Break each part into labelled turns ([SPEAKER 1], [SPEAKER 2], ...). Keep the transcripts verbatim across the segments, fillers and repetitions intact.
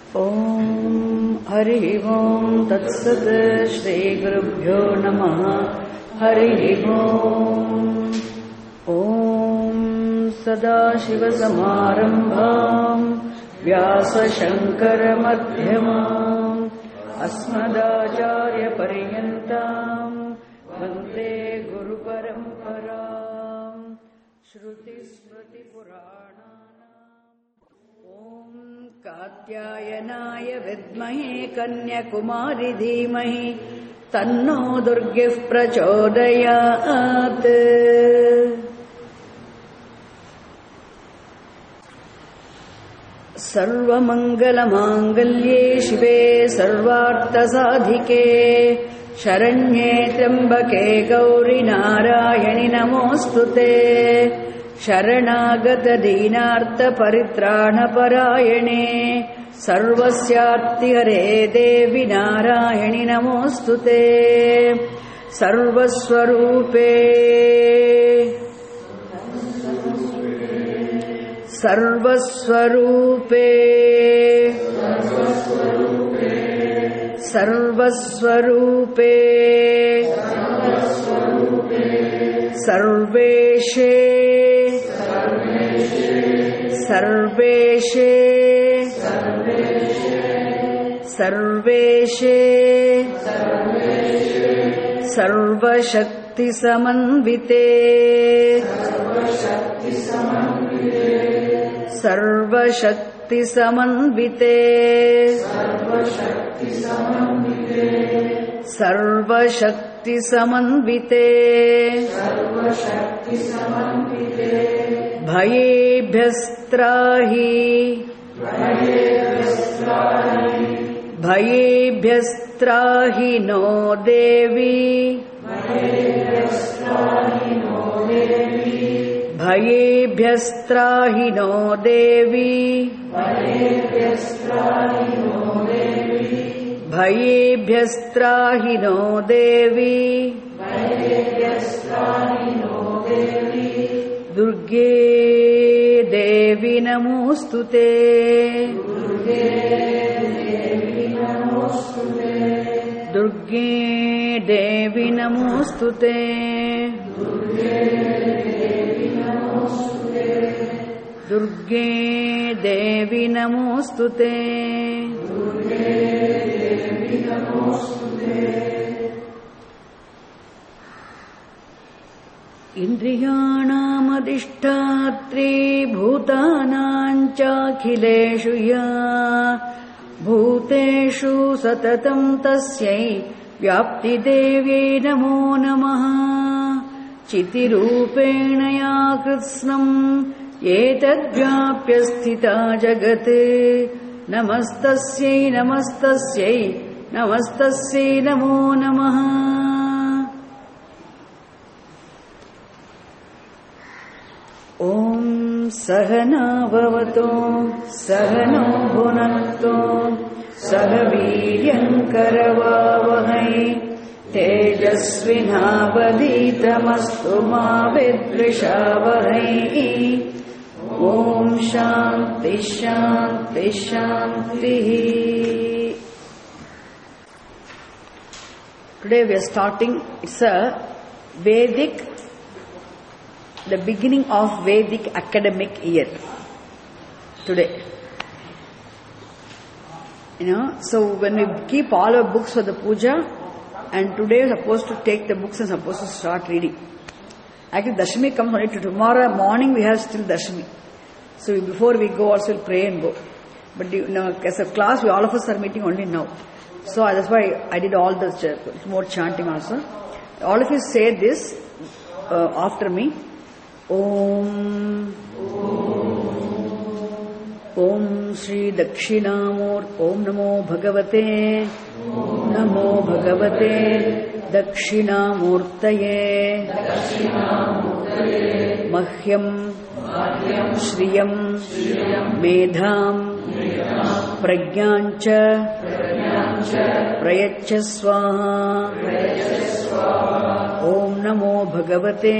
[SPEAKER 1] Om Hari Om Tat Sat Shri Gurubhyo Namaha Hari Om Om Sadashiva Samarambham Vyasa Shankara Madhyamam Asmadacharya Paryantam Vande Guru Paramparam Shruti Smriti Purananam Om Katyayanaya Vidmahe Kanyakumari Dhimahi Tanno Durgah Prachodayat. Sarvamangalamangallye Shive Sarvarthasadhike Sharanye Trambake Gauri Narayani Namostute Sharanagata Dinartha Paritrana Parayane Sarvasyarthi Hare Devi Narayani Namostute Sarvaswarupe Sarvaswarupe Sarvaswarupe Sarveshe Sarveshe Sarveshe Sarvashakti Samanvite Sarvashakti Samanvite Sarvashakti Samanvite Bhayebhyastrahi Bhayebhyastrahi no Devi Bhayebhyastrahi no Devi Bhayebhyastrahi no Devi Durge Devi Namostute Durge Devi Namostute Durge Devi Namostute Indriyanam adhishtatri bhutanam chakhileshu ya bhuteshu satatam tasyai vyapti devye namo namaha chitirupena ya kritsnam etadvyapya sthita jagat namastasyai namastasyai namastasyai namo namaha. Om Sahana Bhavato Sahano Bhunakto Sahaviryam Karavavahai Tejasvinavaditamastu ma vidvishavahai. Om Shanti Shanti Shanti. Today we are starting, it's a Vedic, the beginning of Vedic academic year today. You know, so when we keep all our books for the puja, and today we are supposed to take the books and supposed to start reading. Actually, Dashami comes only to tomorrow morning. We have still Dashami, so before we go, also we'll pray and go. But you know, as a class, we all of us are meeting only now. So that's why I did all the ch- more chanting also. All of you say this uh, after me. Om Om Shri Dakshinamurti Om Namo Bhagavate Om Namo Bhagavate Dakshinamurtaye Mahyam Shriyam Medham Prajnancha Prayachya Swaha Om Namo Bhagavate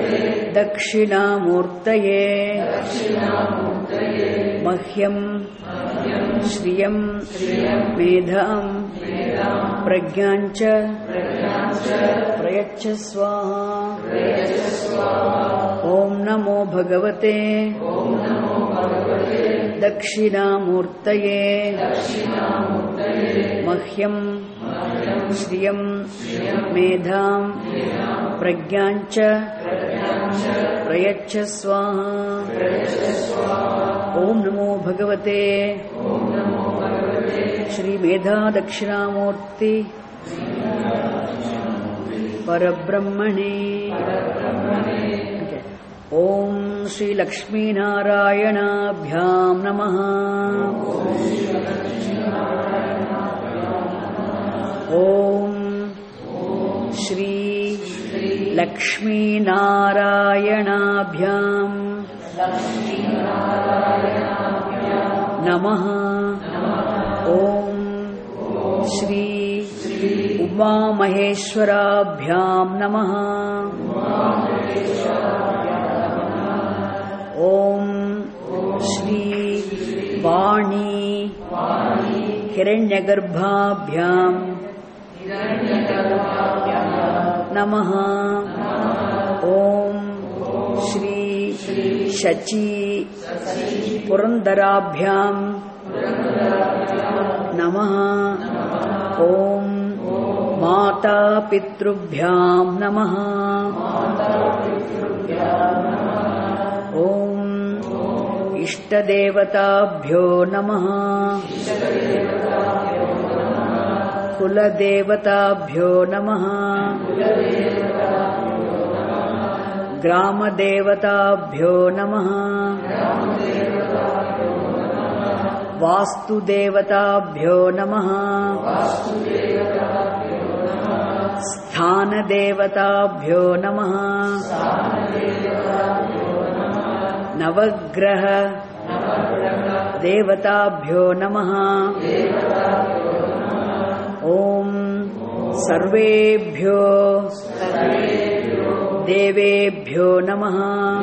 [SPEAKER 1] Dakshinamurtaye Mahyam श्रियं मेधां प्रज्ञाञ्च प्रयच्छ स्वाहा। ॐ नमो भगवते दक्षिणामूर्तये मह्यं श्रियं मेधां प्रज्ञाञ्च प्रयच्छ स्वाहा। ॐ नमो भगवते श्री मेधा दक्षिणामूर्ति परब्रह्मणे। ओम श्री लक्ष्मी नारायणाभ्यां नमः। ओम श्री लक्ष्मी नारायणाभ्यां नमः। ओम श्री उमा महेश्वराभ्यां नमः। ओम श्री वाणी हिरण्यगर्भाभ्यां नमः। ओम श्री शची पुरंदराभ्यां नमः। ओम माता पितृभ्यां नमः। ओम इष्टदेवताभ्यो नमः। कुलदेवताभ्यो नमः। ग्रामदेवताभ्यो नमः। वास्तुदेवताभ्यो नमः। स्थानदेवताभ्यो नमः। नवग्रह देवताभ्यो नमः। ओम सर्वेभ्यो देवेभ्यो नमः।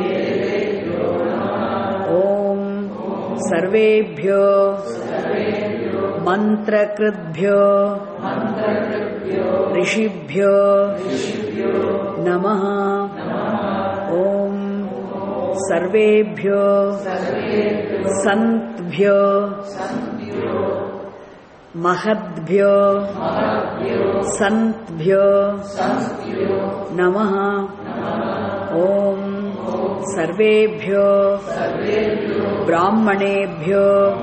[SPEAKER 1] ओम सर्वेभ्यो मंत्रकृद्भ्यो ऋषिभ्यो नमः। ओम सर्वेभ्यो संतभ्यो महद्भ्यो संतभ्यो नमः। ओम सर्वेभ्यो ब्राह्मणेभ्यो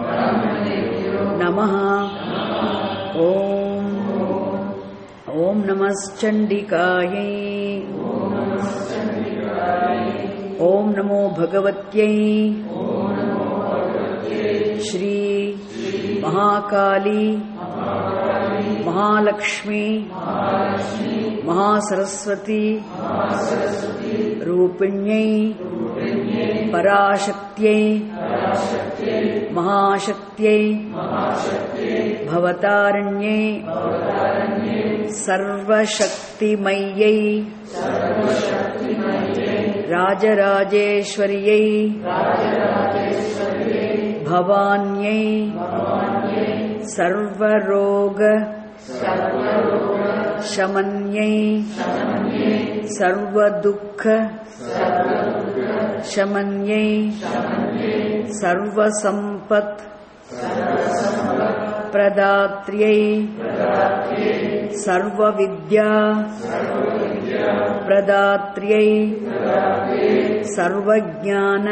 [SPEAKER 1] नमः। ओम ओम नमश्चंडिकायै। ओम नमो भगवत्यै श्री महाकाली महालक्ष्मी महासरस्वती रूपिण्यै पराशक्त्यै महाशक्त्यै भवतारण्यै सर्वशक्तिमय्यै राजराजेश्वर्यै भवान्यै सर्वरोग शमन्यै सर्वदुःख शमन्यै सर्वसंपत् प्रदात्र्यै सर्वविद्या प्रदात्र्यै सर्वज्ञान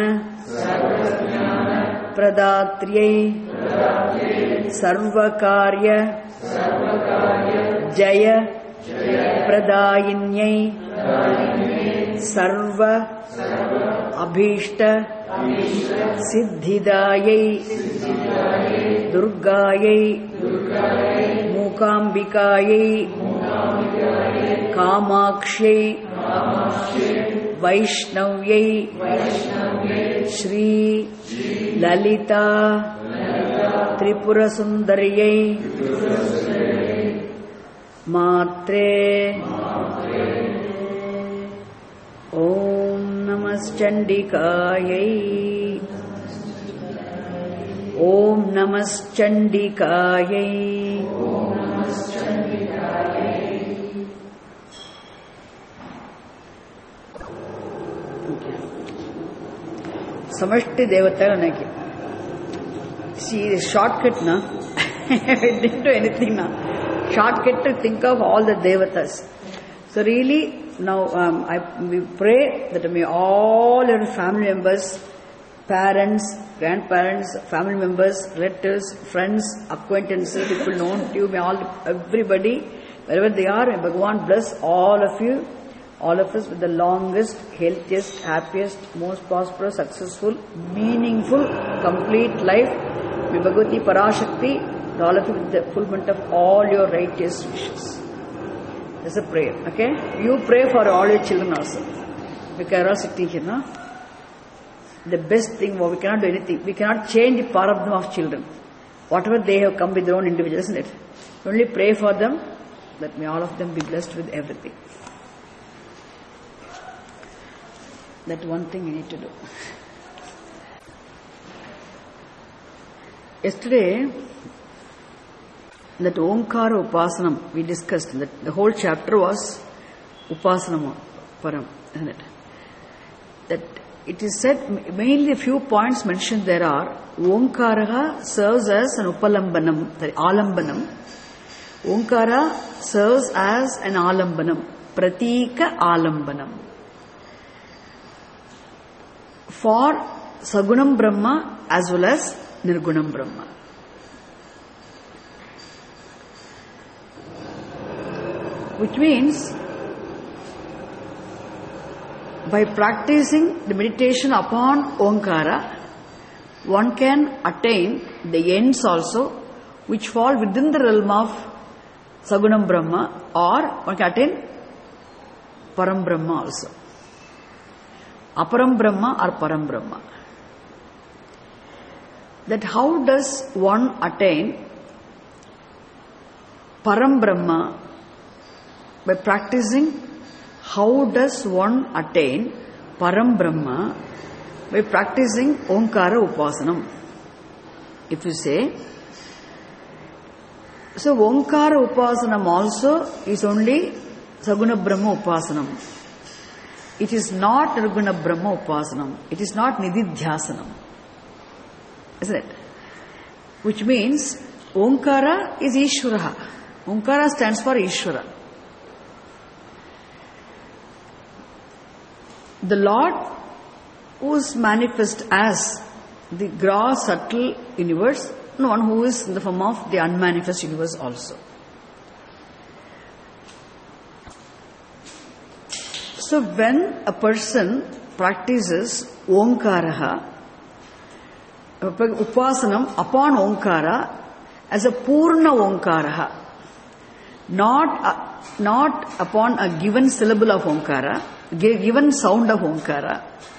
[SPEAKER 1] प्रदात्र्यै सर्वकार्य जय प्रदायिन्यै सर्व अभीष्ट सिद्धिदायै दुर्गायै मूकाम्बिकायै कामाक्ष्यै वैष्णव्यै श्री ललिता त्रिपुरसुन्दर्यै मात्रे ॐ नमश्चण्डिकायै Om Namas Chandikayai. Samashti Devata Naki. See, the shortcut, na? I didn't do anything now. Shortcut to think of all the Devatas. So really, now um, I, we pray that may all your family members, parents, grandparents, family members, relatives, friends, acquaintances, people known to you, may all, everybody, wherever they are, may Bhagavan bless all of you, all of us with the longest, healthiest, happiest, most prosperous, successful, meaningful, complete life. May Bhagavati Parashakti, all of you with the fulfillment of all your righteous wishes. That's a prayer, okay? You pray for all your children also. Because they are all sitting here, no? The best thing, well, we cannot do anything. We cannot change the parabdham of children. Whatever they have come with their own individual, isn't it? Only pray for them, that may all of them be blessed with everything. That one thing we need to do. Yesterday, that Omkara Upasanam we discussed, that the whole chapter was Upasanam Param, isn't it? That it is said, mainly a few points mentioned there are, Omkara serves as an Upalambanam, Alambanam. Omkara serves as an Alambanam, Pratika Alambanam. For Sagunam Brahma as well as Nirgunam Brahma. Which means, by practicing the meditation upon Omkara, one can attain the ends also, which fall within the realm of Sagunam Brahma, or one can attain Param Brahma also. Aparam Brahma or Param Brahma. That how does one attain Param Brahma? By practicing, how does one attain Param Brahma? By practicing Omkara Upasanam. If you say, so Omkara Upasanam also is only Saguna Brahma Upasanam. It is not Nirguna Brahma Upasanam. It is not Nididhyasanam. Isn't it? Which means Omkara is Ishvara. Omkara stands for Ishvara. The Lord who is manifest as the gross, subtle universe, and one who is in the form of the unmanifest universe also. So when a person practices Omkaraha, Upasanam upon Omkara as a Purna Omkaraha, not, uh, not upon a given syllable of Omkara, given sound of Omkara.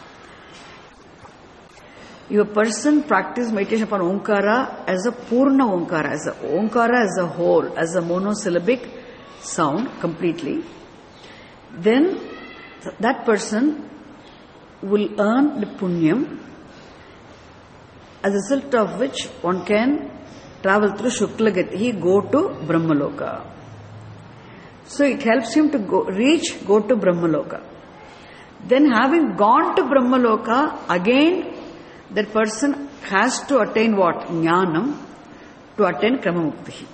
[SPEAKER 1] If a person practices meditation upon Omkara as a Purna Omkara, as a Omkara as a whole, as a monosyllabic sound completely, then that person will earn the punyam, as a result of which one can travel through Shuklagati, he go to Brahmaloka. So it helps him to go, reach, go to Brahmaloka. Then having gone to Brahmaloka, again that person has to attain what? Jnanam, to attain Kramamukti.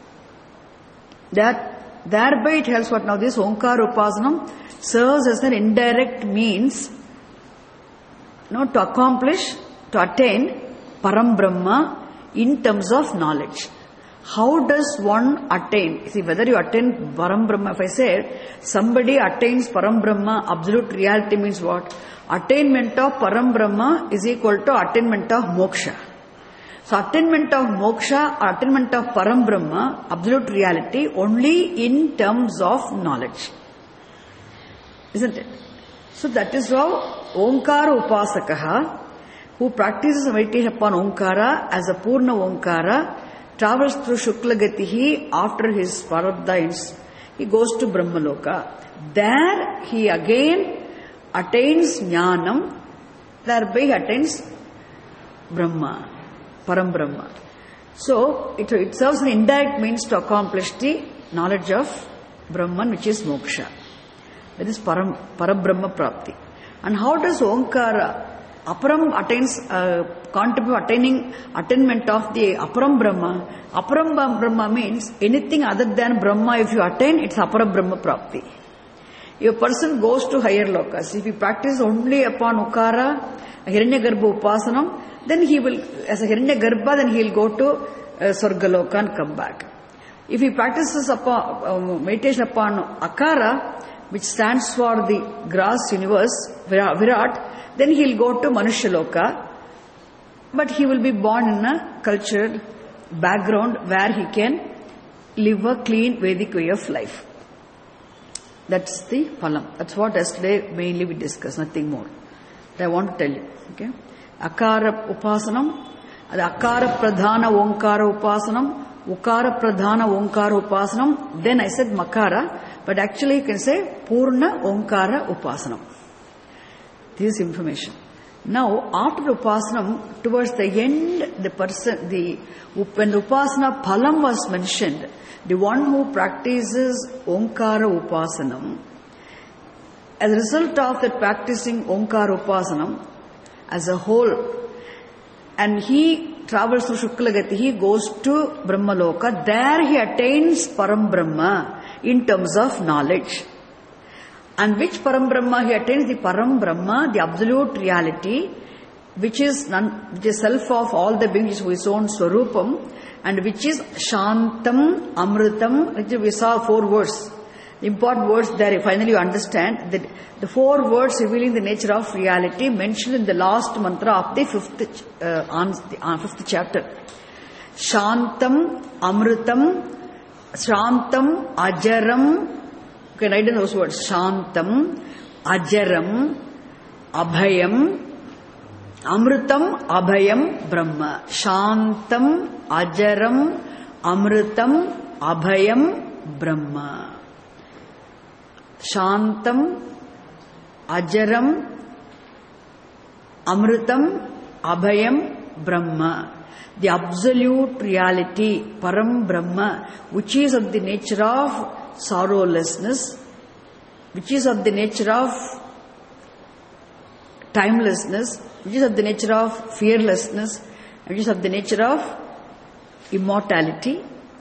[SPEAKER 1] That, thereby it helps what? Now this Omkara Upasanam serves as an indirect means, you know, to accomplish, to attain Param Brahma in terms of knowledge. How does one attain? See, whether you attain Param Brahma, if I say somebody attains Param Brahma, absolute reality means what? Attainment of Param Brahma is equal to attainment of moksha. So attainment of moksha or attainment of Param Brahma, absolute reality, only in terms of knowledge. Isn't it? So that is how Omkara Upasakaha, who practices meditation upon Omkara as a Purna Omkara, travels through Shuklagatihi after his Parabdha ends. He goes to Brahmaloka. There he again attains Jnanam, thereby he attains Brahma. Param Brahma. So, it, it serves an indirect means to accomplish the knowledge of Brahman, which is moksha. That is Param, Parabrahma Prapti. And how does Omkara, Aparam attains, uh, contribute attaining, attainment of the Aparam Brahma? Aparam Brahma means anything other than Brahma, if you attain, it's Aparam Brahma Prapti. If a person goes to higher lokas, if he practices only upon Ukara, Hiranyagarbha Upasanam, then he will, as a Hiranyagarbha, then he will go to uh, Swargaloka and come back. If he practices upon, uh, meditation upon Akara, which stands for the grass universe, Virat, then he will go to Manushaloka, but he will be born in a cultured background where he can live a clean Vedic way of life. That's the phalam. That's what yesterday mainly we discussed, nothing more. That I want to tell you. Okay? Akara Upasanam, Akara Pradhana Omkara Upasanam, Ukara Pradhana Omkara Upasanam, then I said Makara, but actually you can say Purna Omkara Upasanam. This is information. Now, after Upasanam, towards the end, the person, the when the Upasana Phalam was mentioned, the one who practices Omkara Upasanam, as a result of that practicing Omkara Upasanam as a whole, and he travels through Shuklagati, he goes to Brahmaloka, there he attains Param Brahma in terms of knowledge. And which Param Brahma he attains? The Param Brahma, the absolute reality, which is none, which is self of all the beings, which is his own Swarupam, and which is Shantam, Amritam, which we saw four words. The important words there, finally you understand that the four words revealing the nature of reality mentioned in the last mantra of the fifth, uh, on the uh, fifth chapter. Shantam, Amritam, Shantam, Ajaram. You can write in those words. Shantam, Ajaram, Abhayam, Amritam, Abhayam, Brahma. Shantam, Ajaram, Amritam, Abhayam, Brahma. Shantam, Ajaram, Amritam, Abhayam, Brahma. The absolute reality, Param Brahma, which is of the nature of sorrowlessness, which is of the nature of timelessness, which is of the nature of fearlessness, which is of the nature of immortality,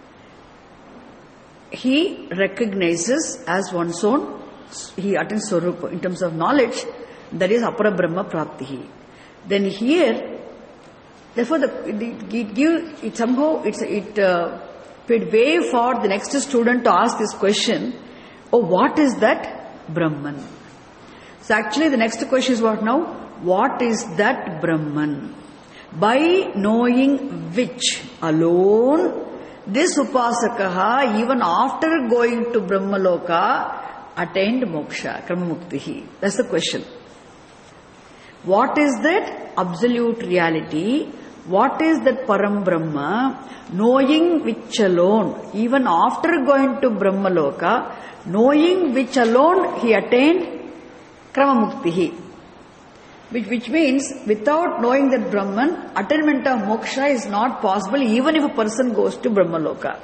[SPEAKER 1] he recognizes as one's own, he attains Swarupa in terms of knowledge, that is Apara Brahma Praptihi. Then here, therefore, the, it, it, give, it somehow it's, it uh, paid way for the next student to ask this question, oh, what is that Brahman? So actually the next question is what now? What is that Brahman? By knowing which alone, this Upasakaha, even after going to Brahmaloka, attained moksha, Kramamuktihi. That's the question. What is that absolute reality? What is that Param Brahma? Knowing which alone, even after going to Brahmaloka, knowing which alone he attained Kramamuktihi. Which, which means, without knowing that Brahman, attainment of moksha is not possible even if a person goes to Brahmaloka.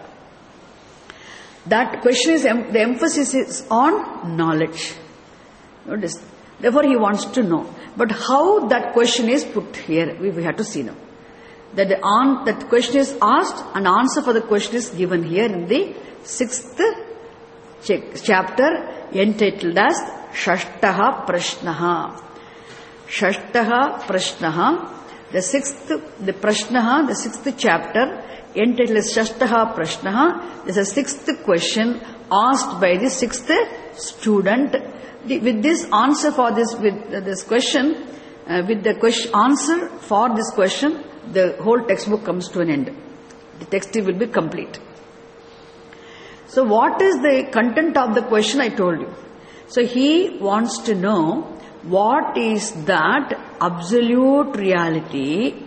[SPEAKER 1] That question is, the emphasis is on knowledge. Notice. Therefore he wants to know. But how that question is put here, we, we have to see now. That the on, that question is asked and answer for the question is given here in the sixth chapter entitled as Shashtaha Prashnaha. Shashtaha Prashnaha, the sixth, the Prashnaha, the sixth chapter, entitled as Shashtaha Prashnaha. There is a sixth question asked by the sixth student. The, with this answer for this, with uh, this question, uh, with the question, answer for this question, the whole textbook comes to an end. The text will be complete. So what is the content of the question? I told you. So he wants to know, what is that absolute reality,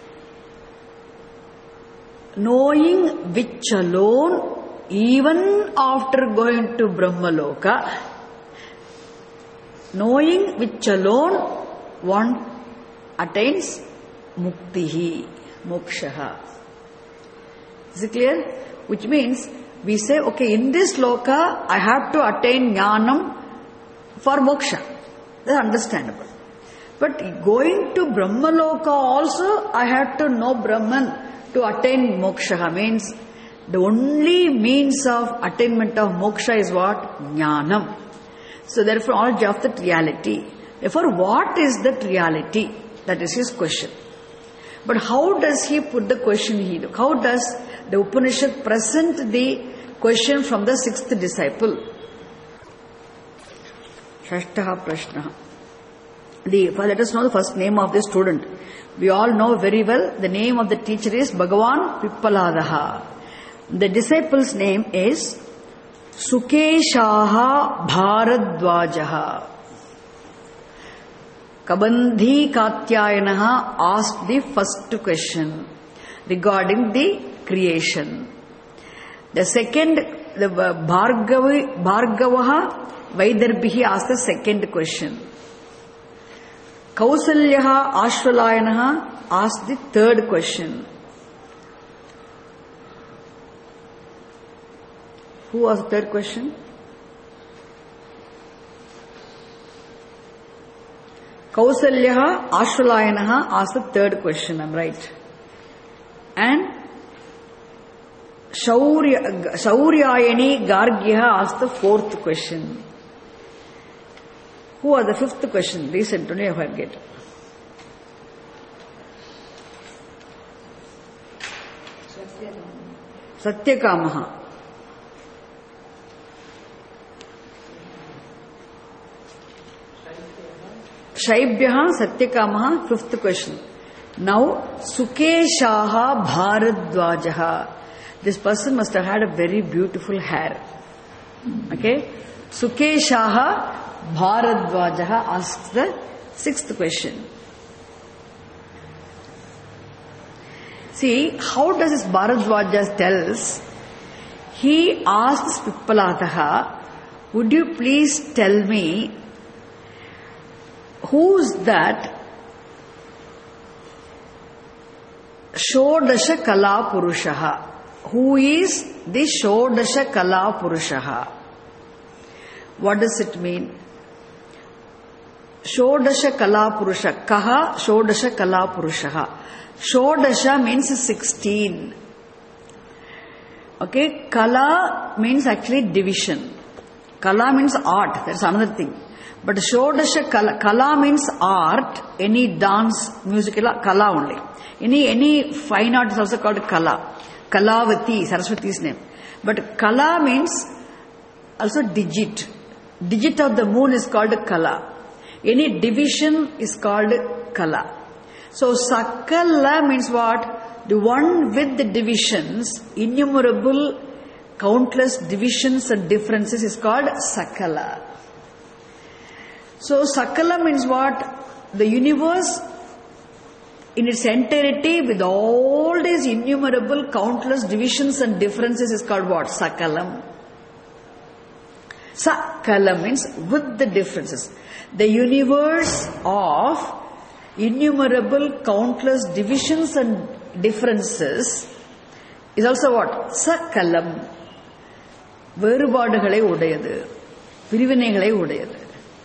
[SPEAKER 1] knowing which alone, even after going to Brahmaloka, knowing which alone one attains Muktihi. moksha. Is it clear? Which means we say, okay, in this loka, I have to attain jnanam for moksha. That's understandable. But going to Brahmaloka also, I have to know Brahman to attain moksha. Means the only means of attainment of moksha is what? Jnanam. So therefore, knowledge of that reality. Therefore, what is that reality? That is his question. But how does he put the question here? How does the Upanishad present the question from the sixth disciple? Shashtaha Prashnaha. The, let us know the first name of the student. We all know very well the name of the teacher is Bhagavan Pippaladaha. The disciple's name is Sukeshaha Bharadwajaha. Kabandhi Katyayanaha asked the first question regarding the creation. The second, the Bhargavi, Bhargavaha Vaidarbhihi asked the second question. Kausalyaha Ashvalayanaha asked the third question. Who was the third question? Kausalyaha Ashvalayanaha asked the third question, I'm right. And Shaurya, Shauryayani Gargyaha asked the fourth question. Who was the fifth question? Recent, only I forget. Satyakamaha. Shaibhyaha Satyakamaha, fifth question. Now, Sukeshaha Bharadwajaha. This person must have had a very beautiful hair. Okay? Sukeshaha Bharadwajaha asks the sixth question. See, how does this Bharadwaja tells? He asks Pippaladaha, would you please tell me who's that Shodasha Kala Purushaha? Who is the Shodasha Kala Purushaha? What does it mean? Shodasha Kala Purusha. Kaha Shodasha Kala Purushaha. Shodasha means sixteen. Okay, Kala means actually division. Kala means art. That's another thing. But Shodasha Kala, Kala means art. Any dance, music, Kala only. Any any fine art is also called Kala. Kalavati, Saraswati's name. But Kala means also digit. Digit of the moon is called Kala. Any division is called Kala. So Sakala means what? The one with the divisions, innumerable, countless divisions and differences is called Sakala. So Sakala means what? The universe in its entirety with all these innumerable, countless divisions and differences is called what? Sakalam. Sakala means with the differences. The universe of innumerable, countless divisions and differences is also what? Sakalam. வேறுபாடுகளை உடையது, பிரிவினைகளை உடையது.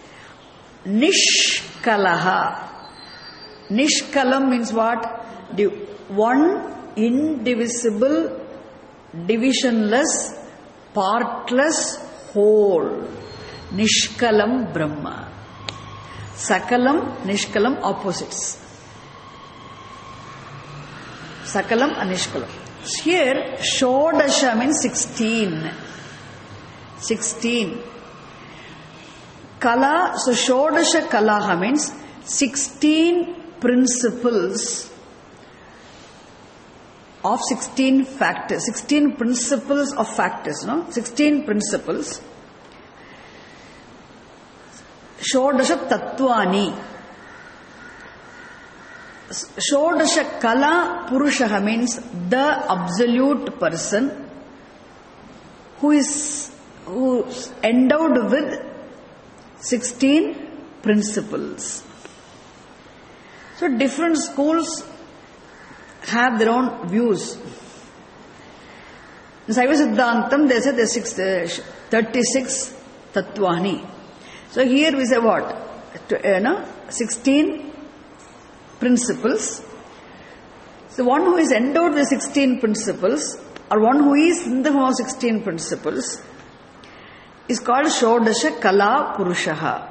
[SPEAKER 1] Nishkalaha. Nishkalam means what? The one indivisible, divisionless, partless whole. Nishkalam Brahma. Sakalam, Nishkalam, opposites. Sakalam and Nishkalam. Here, Shodasha means sixteen. Sixteen. Kala, so Shodasha Kalaha means sixteen principles of sixteen factors. Sixteen principles of factors, no? Sixteen principles. Shodasha Tattvani. Shodasha Kala Purushaha means the absolute person who is who is endowed with sixteen principles. So different schools have their own views. In Saiva Siddhantam, they say the thirty-six Tattvani. So here we say what? To, you know, sixteen principles. So one who is endowed with sixteen principles, or one who is in the form of sixteen principles, is called Shodasha Kala Purushaha.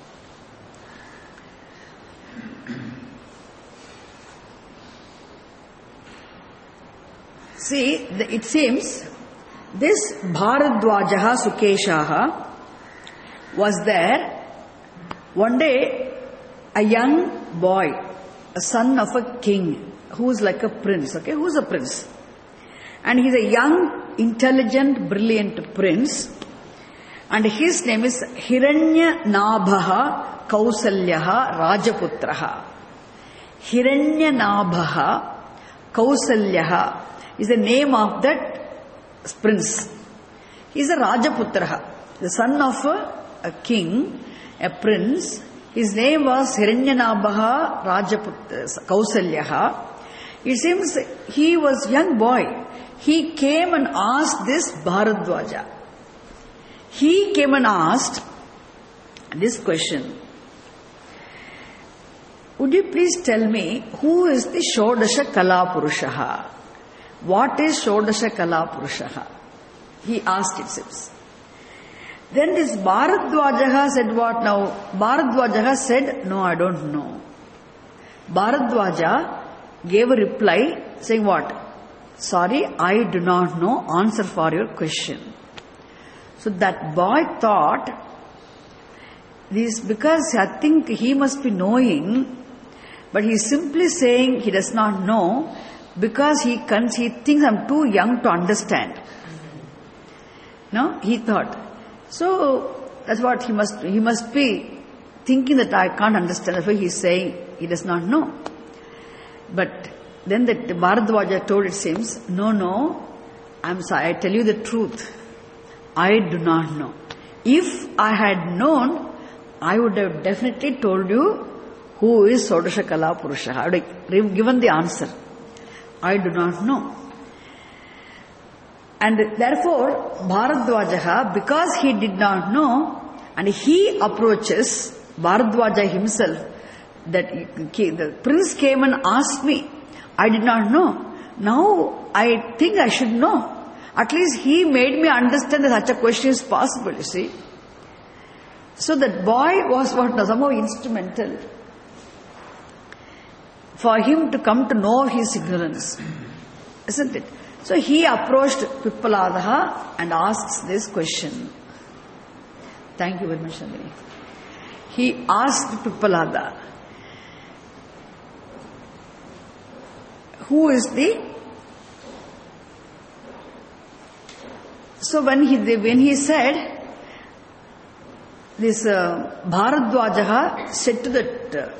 [SPEAKER 1] See, it seems this Bharadwajaha Sukeshaha was there. One day, a young boy, a son of a king, who is like a prince, okay, who is a prince? And he is a young, intelligent, brilliant prince. And his name is Hiranya Nabhaha Kausalyaha Rajaputraha. Hiranya Nabhaha Kausalyaha is the name of that prince. He is a Rajaputraha, the son of a, a king, a prince. His name was Hiranyanabaha Rajaputra Kausalyaha. It seems he was a young boy. He came and asked this Bharadwaja. He came and asked this question. Would you please tell me who is the Shodasha Kala Purushaha? What is Shodasha Kala Purushaha? He asked it seems. Then this Bharadwaja said what now? Bharadwaja said, no, I don't know. Bharadwaja gave a reply saying what? Sorry, I do not know answer for your question. So that boy thought, this because I think he must be knowing, but he is simply saying he does not know because he, he thinks I'm too young to understand. No, he thought. So that's what he must, he must be thinking that I can't understand. That's why he is saying he does not know. But then the Bharadwaja told, it seems, no, no, I'm sorry, I tell you the truth. I do not know. If I had known, I would have definitely told you who is Shodasha Kala Purushaha. I would have given the answer. I do not know. And therefore, Bharadwaja, because he did not know, and he approaches Bharadwaja himself, that the prince came and asked me, I did not know. Now I think I should know. At least he made me understand that such a question is possible, you see. So that boy was what somehow instrumental for him to come to know his ignorance. Isn't it? So he approached Pippaladaha and asks this question. Thank you very much, Chandani. He asked Pippalada, who is the... So when he when he said, this uh, Bharadwaja said to that uh,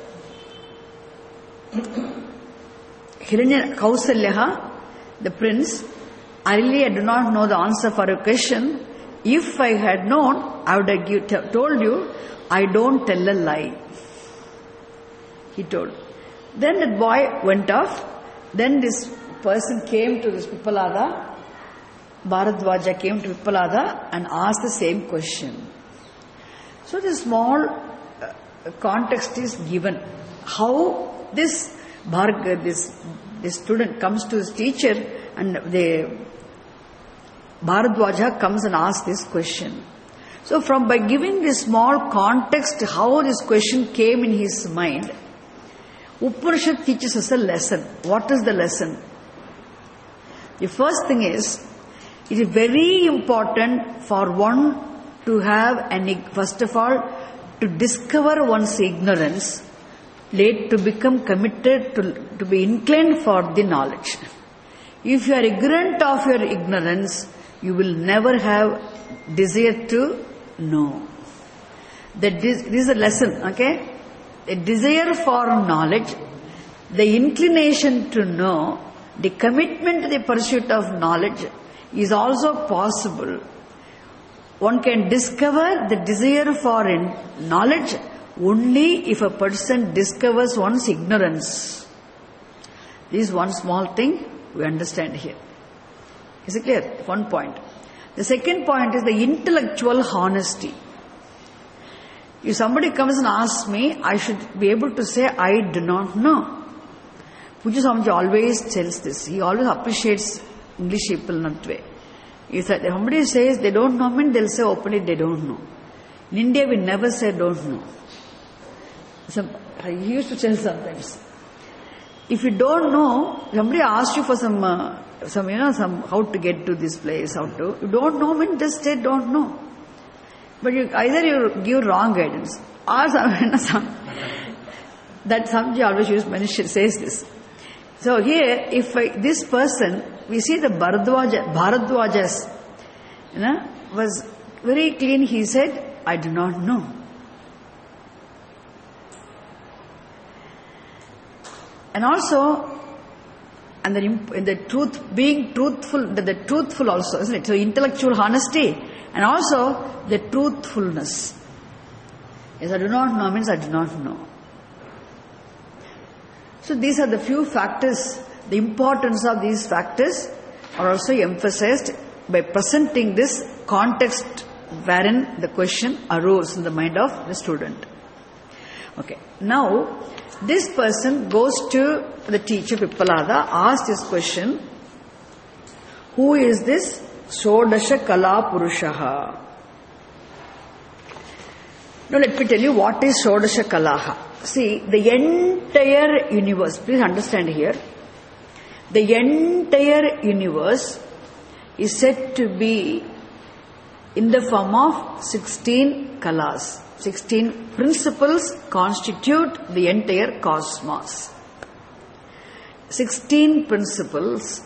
[SPEAKER 1] Hiranya Kausalyaha, the prince, I really do not know the answer for your question. If I had known, I would have give, told you, I don't tell a lie. He told. Then that boy went off. Then this person came to this Pippalada. Bharadwaja came to Pippalada and asked the same question. So the small uh, context is given. How this Bharg, this, this student comes to his teacher and the Bharadwaja comes and asks this question. So from by giving this small context how this question came in his mind, Upanishad teaches us a lesson. What is the lesson? The first thing is, it is very important for one to have an, first of all, to discover one's ignorance, late to become committed, to, to be inclined for the knowledge. If you are ignorant of your ignorance, you will never have desire to know. That this, this is a lesson, okay? A desire for knowledge, the inclination to know, the commitment to the pursuit of knowledge is also possible. One can discover the desire for knowledge only if a person discovers one's ignorance. This is one small thing we understand here. Is it clear? One point. The second point is the intellectual honesty. If somebody comes and asks me, I should be able to say, I do not know. Pujya Swamiji always tells this. He always appreciates English people in that way. If somebody says they don't know, mean they'll say openly they don't know. In India, we never say don't know. Some, he used to tell sometimes. If you don't know, somebody asks you for some, uh, some you know, some how to get to this place, how to. You don't know, mean just say don't know. But you, either you give wrong guidance, or some, some that Swamiji always used, Manish says this. So here, if I, this person, we see the Bharadwaja, Bharadwajas, you know, was very clean. He said, I do not know. And also, and the, in the truth, being truthful, the, the truthful also, isn't it? So intellectual honesty, and also the truthfulness. Yes, I do not know means I do not know. So these are the few factors. The importance of these factors are also emphasized by presenting this context wherein the question arose in the mind of the student. Okay. Now, this person goes to the teacher Pippalada, asks this question, who is this Shodasha Kala Purushaha? Now let me tell you what is Shodasha Kalaha. See, the entire universe, please understand here, the entire universe is said to be in the form of sixteen kalas. sixteen principles constitute the entire cosmos. sixteen principles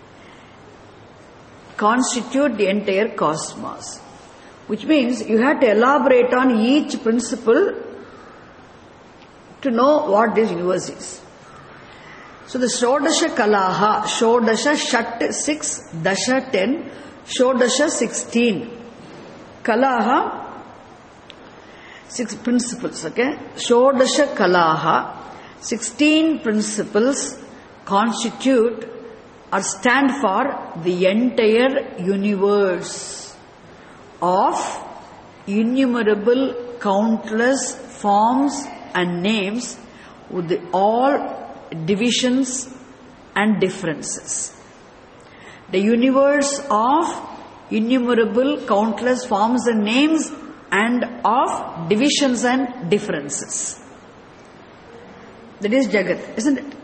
[SPEAKER 1] constitute the entire cosmos. Which means you have to elaborate on each principle to know what this universe is. So the Shodasha Kalaha, Shodasha, Shat, six, Dasha, ten, Shodasha, sixteen. Kalaha, six principles, okay? Shodasha Kalaha, sixteen principles constitute or stand for the entire universe of innumerable, countless forms and names with the all divisions and differences. The universe of innumerable, countless forms and names and of divisions and differences. That is Jagat, isn't it?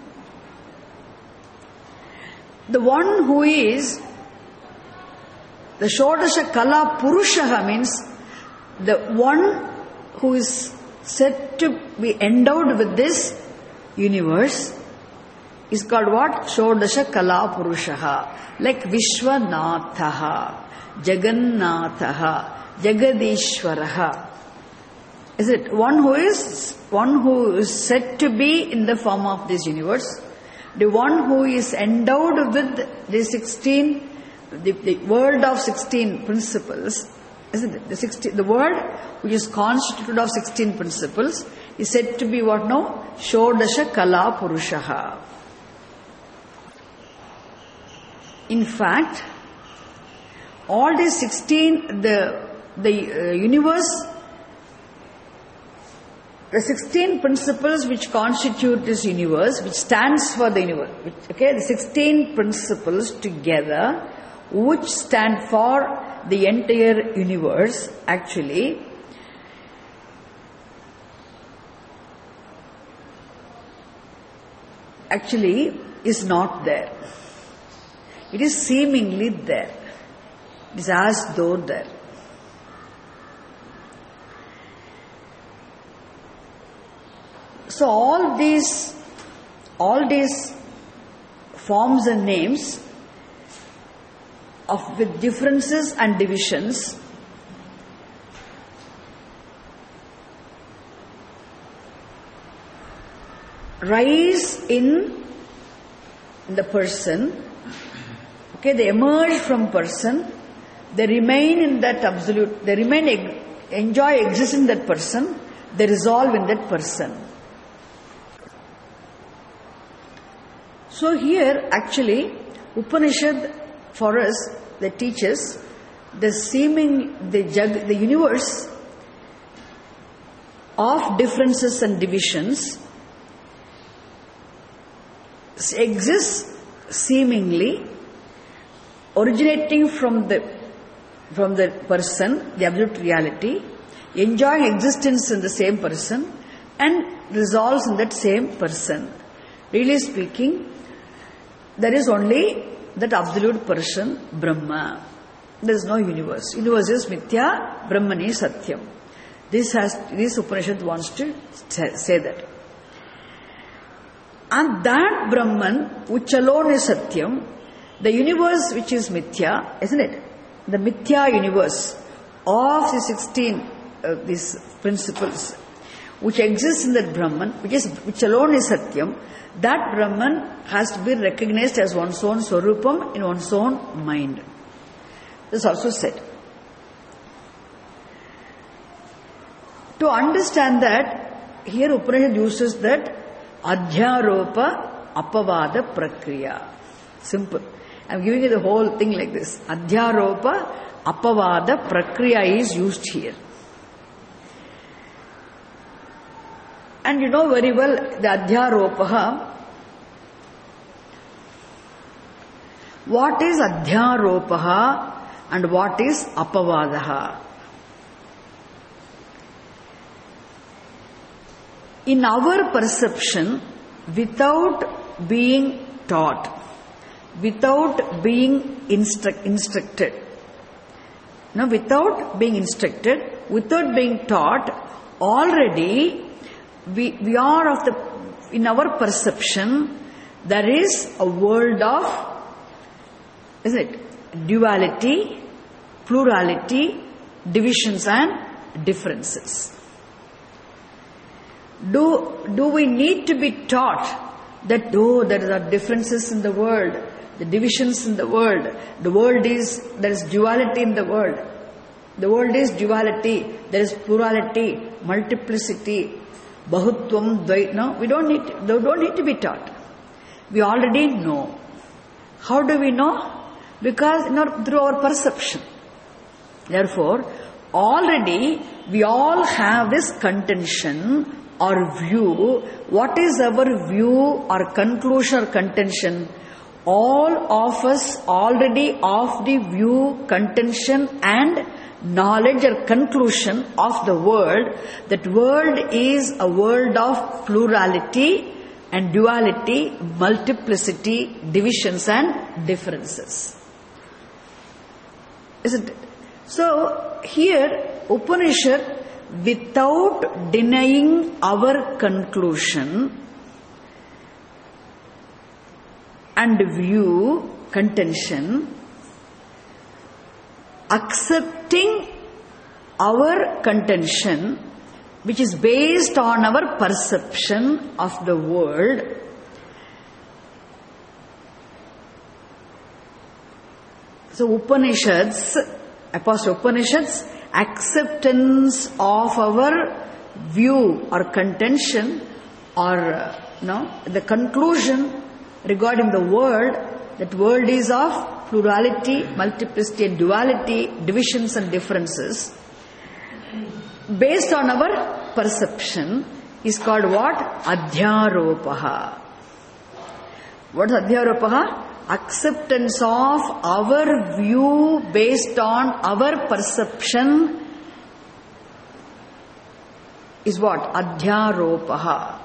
[SPEAKER 1] The one who is the Shodasha Kala Purushaha means the one who is said to be endowed with this universe is called what? Shodasha Kala Purushaha. Like Vishwanathaha, Jagannathaha, Jagadishwaraha. Is it one who is one who is said to be in the form of this universe? The one who is endowed with the sixteen, the, the world of sixteen principles, isn't it? The sixteen, the world which is constituted of sixteen principles is said to be what now? Shodasha Kala Purushaha. In fact, all these sixteen, the the uh, universe, the sixteen principles which constitute this universe, which stands for the universe, which, okay, the sixteen principles together, which stand for the entire universe, actually, actually is not there. It is seemingly there. It is as though there. So all these, all these forms and names of with differences and divisions rise in the person. Okay, they emerge from person. They remain in that absolute. They remain enjoy exist in that person. They resolve in that person. So here actually Upanishad for us, that teaches the seeming, the jug, the universe of differences and divisions exists seemingly originating from the from the person, the absolute reality, enjoying existence in the same person and resolves in that same person. Really speaking, there is only that absolute person, Brahma. There is no universe. Universe is Mithya, Brahman is Satyam. This has, this Upanishad wants to say that. And that Brahman, which alone is Satyam, the universe which is Mithya, isn't it? The Mithya universe of the sixteen uh, these principles, which exists in that Brahman, which is which alone is Satyam, that Brahman has to be recognized as one's own Swarupam in one's own mind. This is also said. To understand that, here Upanishad uses that Adhyaropa Apavada Prakriya. Simple. I am giving you the whole thing like this. Adhyaropa Apavada Prakriya is used here. And you know very well the Adhyaropaha. What is Adhyaropaha and what is Apavadaha? In our perception, without being taught, without being instru- instructed, no, without being instructed, without being taught, already we, we are of the, in our perception, there is a world of, isn't it, duality, plurality, divisions and differences. Do, do we need to be taught that, oh, there are differences in the world, the divisions in the world, the world is, there is duality in the world, the world is duality, there is plurality, multiplicity, bahutvam, dvait, no, we don't need, they don't need to be taught. We already know. How do we know? Because you know, through our perception. Therefore, already we all have this contention or view. What is our view or conclusion or contention? All of us already of the view, contention and knowledge or conclusion of the world. That world is a world of plurality and duality, multiplicity, divisions and differences. Isn't it? So, here Upanishad, without denying our conclusion and view, contention, accepting our contention, which is based on our perception of the world, so Upanishads, Apostle Upanishads, acceptance of our view or contention or uh, no, the conclusion regarding the world, that world is of plurality, multiplicity and duality, divisions and differences, based on our perception is called what? Adhyaropaha. What is Adhyaropaha? Acceptance of our view based on our perception is what? Adhyaropaha.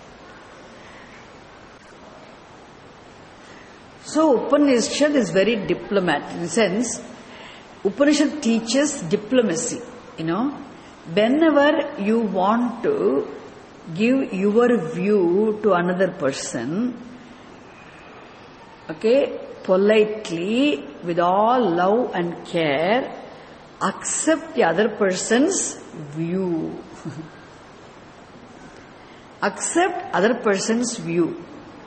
[SPEAKER 1] So Upanishad is very diplomatic in the sense, Upanishad teaches diplomacy, you know. Whenever you want to give your view to another person, okay, politely, with all love and care, accept the other person's view. Accept other person's view.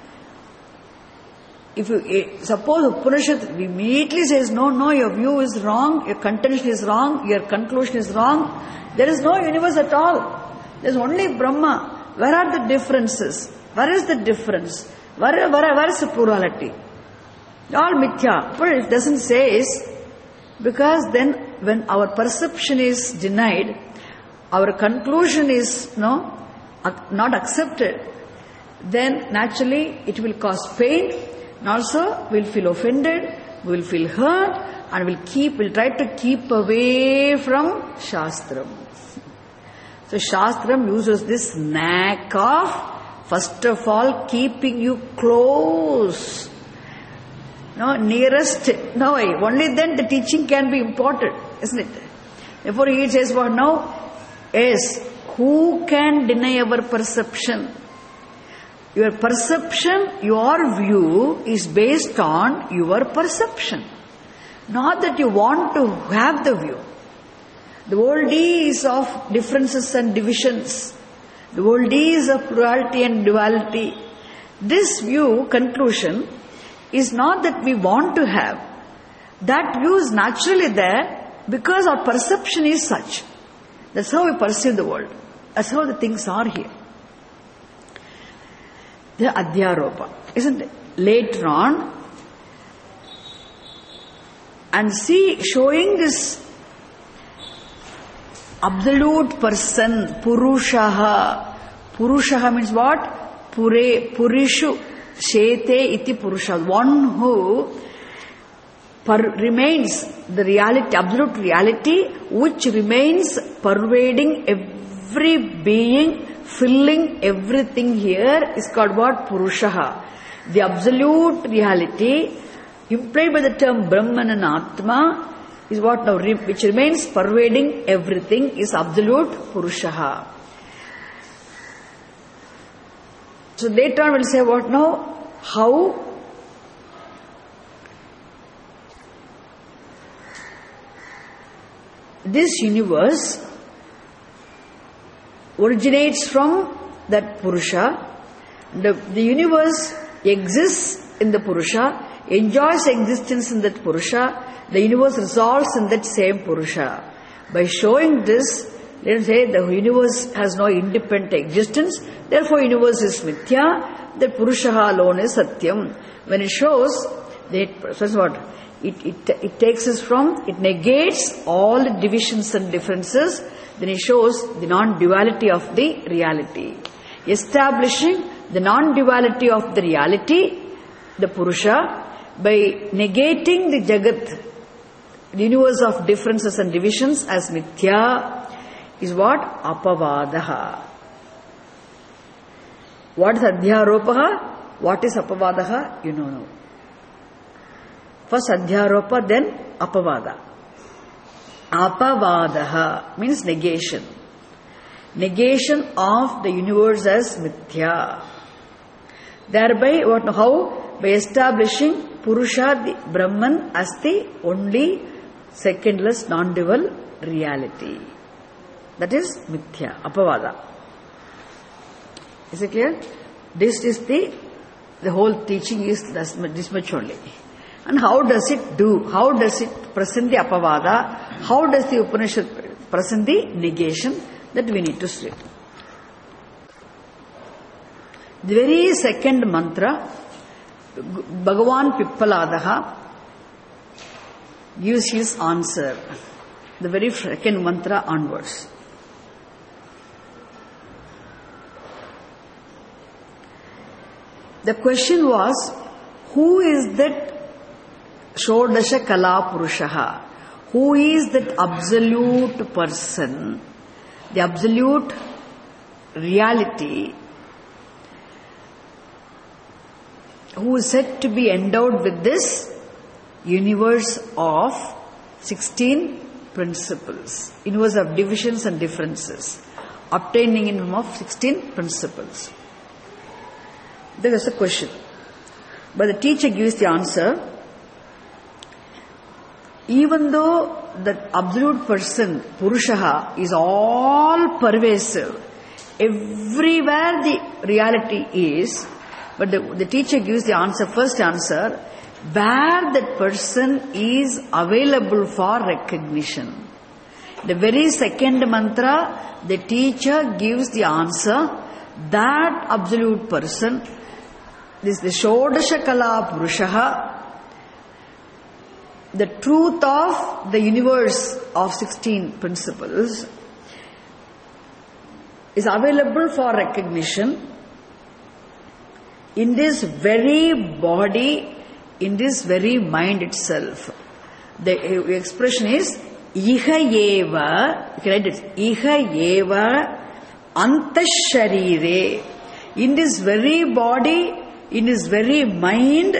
[SPEAKER 1] If you suppose Upanishad immediately says, no, no, your view is wrong, your contention is wrong, your conclusion is wrong, there is no universe at all. There is only Brahma. Where are the differences? Where is the difference? Where, where, where is the plurality? All mithya. But it doesn't say is, because then when our perception is denied, our conclusion is no, not accepted, then naturally it will cause pain, and also we'll feel offended, we'll feel hurt, and we'll keep, we'll try to keep away from Shastram. So Shastram uses this knack of, first of all, keeping you close. No, nearest, no, only then the teaching can be imparted, isn't it? Therefore he says what now? Yes, who can deny our perception? Your perception, your view is based on your perception. Not that you want to have the view. The world is of differences and divisions. The world is of plurality and duality. This view, conclusion, is not that we want to have. That view is naturally there because our perception is such. That's how we perceive the world. That's how the things are here. The Adhyaropa, isn't it? Later on, and see, showing this absolute person, Purushaha. Purushaha means what? Pure, Purishu, Shete iti Purusha. One who per, remains the reality, absolute reality, which remains pervading every being, filling everything here, is called what? Purushaha. The absolute reality, implied by the term Brahman and Atma, is what now, which remains pervading everything, is absolute Purushaha. So later on we'll say what now? How this universe originates from that Purusha. The, the universe exists in the Purusha, enjoys existence in that Purusha. The universe resolves in that same Purusha. By showing this, let us say the universe has no independent existence, therefore universe is mithya, the Purushaha alone is satyam. When it shows, that, so what? It, it, it takes us from, it negates all the divisions and differences, then it shows the non-duality of the reality. Establishing the non-duality of the reality, the Purusha, by negating the Jagat, the universe of differences and divisions as mithya, is what? Apavadaha. What is Adhyaropaha? What is Apavadaha? You know now. First Adhyaropa, then Apavada. Apavadaha means negation. Negation of the universe as mithya. Thereby, what? How? By establishing Purusha, the Brahman, as the only secondless non-dual reality. That is mithya, apavada. Is it clear? This is the, the whole teaching is this, this much only. And how does it do? How does it present the apavada? How does the Upanishad present the negation? That we need to see. The very second mantra, Bhagavan Pippaladaha gives his answer. The very second mantra onwards. The question was, who is that Shodasha Kala Purushaha? Who is that absolute person, the absolute reality, who is said to be endowed with this universe of sixteen principles, universe of divisions and differences, obtaining in form of sixteen principles? That is the question. But the teacher gives the answer. Even though the absolute person, Purushaha, is all pervasive, everywhere the reality is, but the, the teacher gives the answer, first answer, where that person is available for recognition. The very second mantra, the teacher gives the answer, that absolute person this the Shodasha Kala Purushaha, the truth of the universe of sixteen principles is available for recognition in this very body, in this very mind itself. The expression is Iha Eva, you can write it, Iha Eva Antasharire. In this very body, in this very mind,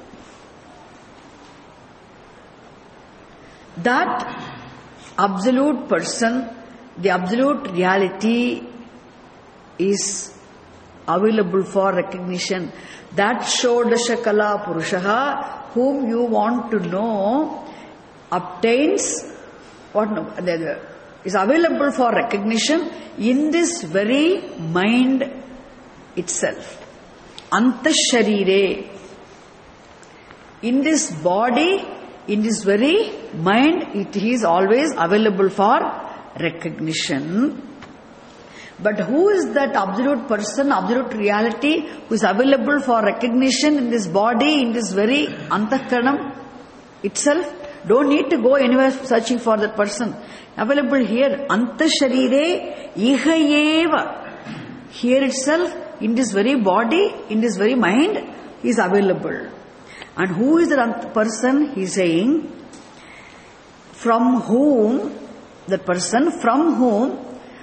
[SPEAKER 1] that absolute person, the absolute reality is available for recognition. That Shodasha Kala Purushaha, whom you want to know, obtains what no, is available for recognition in this very mind itself. Antasharire. In this body, in this very mind, it is always available for recognition. But who is that absolute person, absolute reality, who is available for recognition in this body, in this very Antakaranam itself? Don't need to go anywhere searching for that person. Available here, Antasharire Ihayeva. Here itself, in this very body, in this very mind, he is available. And who is that person? He is saying, from whom, that person, from whom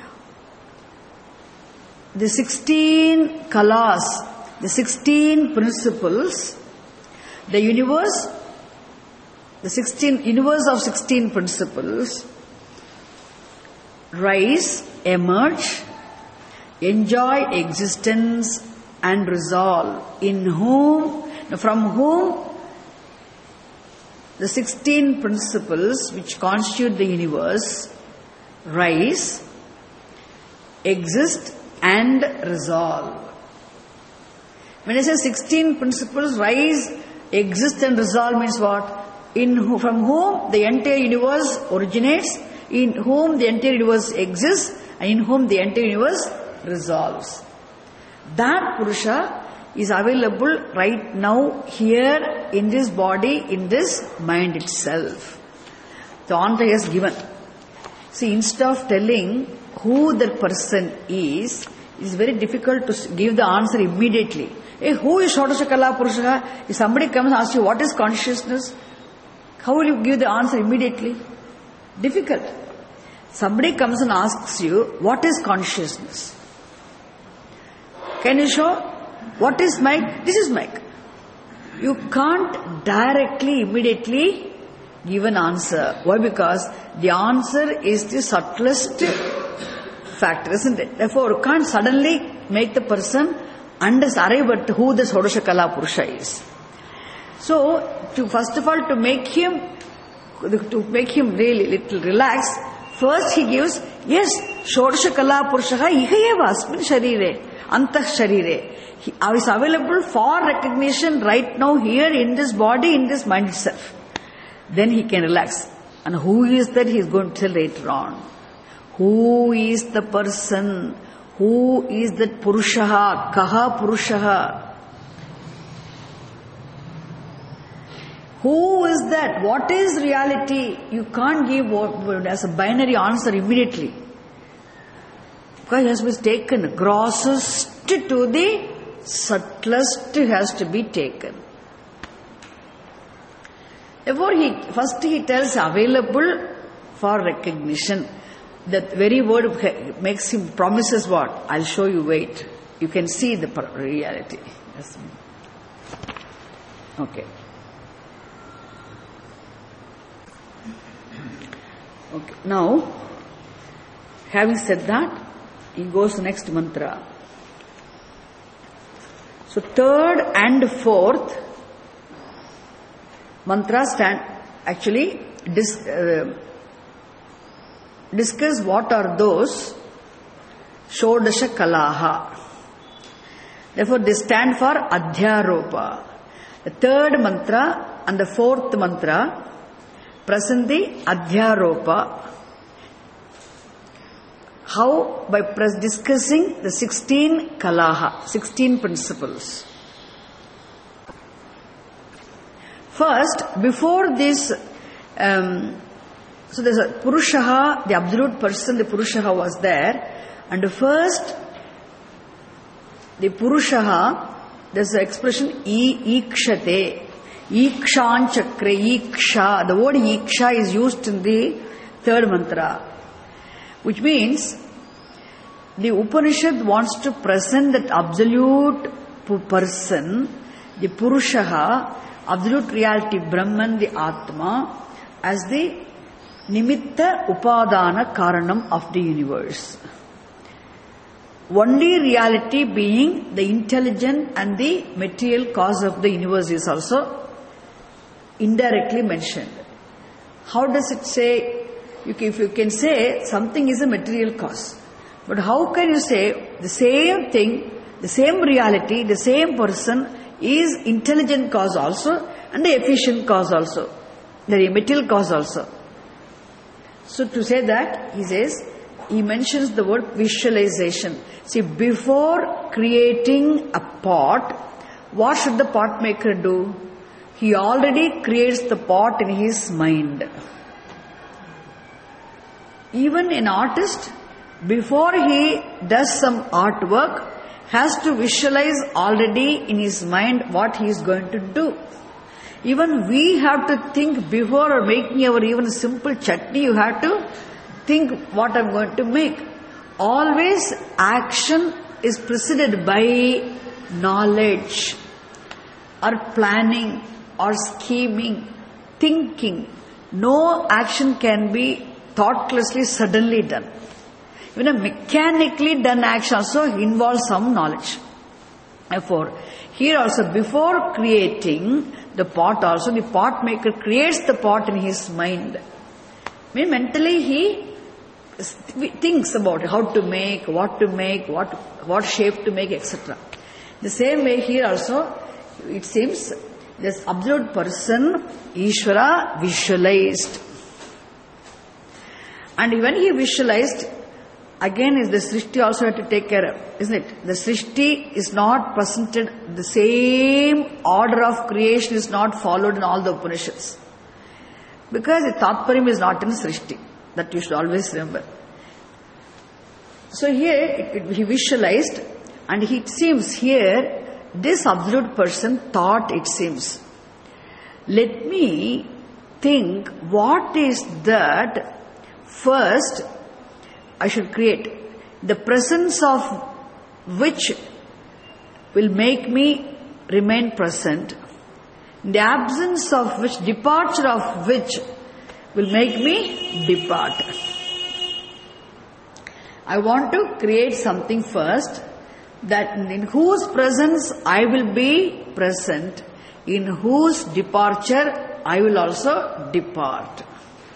[SPEAKER 1] the sixteen kalas, the sixteen principles, the universe, the sixteen universe of sixteen principles rise, emerge, enjoy existence and resolve. In whom, from whom the sixteen principles which constitute the universe rise, exist and resolve. When I say sixteen principles rise, exist and resolve means what? In who, from whom the entire universe originates, in whom the entire universe exists, and in whom the entire universe resolves. That Purusha is available right now here in this body, in this mind itself. The answer is given. See, instead of telling who that person is, it is very difficult to give the answer immediately. Hey, who is Shodasha Kala Purusha? If somebody comes and asks you, what is consciousness? How will you give the answer immediately? Difficult. Somebody comes and asks you, what is consciousness? Can you show? What is mic? This is mic. You can't directly, immediately give an answer. Why? Because the answer is the subtlest factor, isn't it? Therefore, you can't suddenly make the person understand, arrive at who the Shodasha Kala Purusha is. So, to first of all, to make him, to make him really little relaxed, first he gives, yes, Shodasha Kala Purushaha ihayeva asmin sharire, antah sharire. He is available for recognition right now here in this body, in this mind itself. Then he can relax. And who is that? He is going to tell later on. Who is the person? Who is that Purushaha? Kaha Purushaha? Who is that? What is reality? You can't give what, as a binary answer immediately. Because it has to be taken. Grossest to the subtlest has to be taken. Therefore, he, first he tells available for recognition. That very word makes him promises what? I'll show you, wait. You can see the reality. Yes. Okay. Okay. Now, having said that, he goes to the next mantra. So, third and fourth mantra stand actually dis, uh, discuss what are those Shodasha Kalaha. Therefore, they stand for Adhyaropa. The third mantra and the fourth mantra present the Adhyaropa. How? By discussing the sixteen Kalaha, sixteen principles. First, before this, um, so there's a Purushaha, the absolute person, the Purushaha was there. And first, the Purushaha, there's the expression E Ikshate. Ikshan Chakre, Iksha. The word Iksha is used in the third mantra, which means the Upanishad wants to present that absolute person, the Purushaha, absolute reality, Brahman, the Atma, as the Nimitta Upadana Karanam of the universe. Only reality being the intelligent and the material cause of the universe is also indirectly mentioned. How does it say? You can, if you can say something is a material cause, but how can you say the same thing, the same reality, the same person is intelligent cause also and the efficient cause also, the material cause also? So to say that, he says, he mentions the word visualization. See, before creating a pot, what should the pot maker do? He already creates the pot in his mind. Even an artist, before he does some artwork, has to visualize already in his mind what he is going to do. Even we have to think before making our even simple chutney, you have to think what I'm going to make. Always action is preceded by knowledge or planning or scheming, thinking. No action can be thoughtlessly suddenly done. Even a mechanically done action also involves some knowledge. Therefore, here also before creating the pot also, the pot maker creates the pot in his mind. I mean, mentally he thinks about how to make, what to make, what what shape to make, et cetera. The same way here also, it seems this absolute person, Ishvara, visualized. And when he visualized, again is the Srishti also had to take care of, isn't it? The Srishti is not presented, the same order of creation is not followed in all the Upanishads. Because the Tatparyam is not in Srishti. That you should always remember. So here, it, it, he visualized, and he, it seems here, this absolute person thought, it seems, let me think what is that first I should create, the presence of which will make me remain present, the absence of which, departure of which will make me depart. I want to create something first, that in whose presence I will be present, in whose departure I will also depart.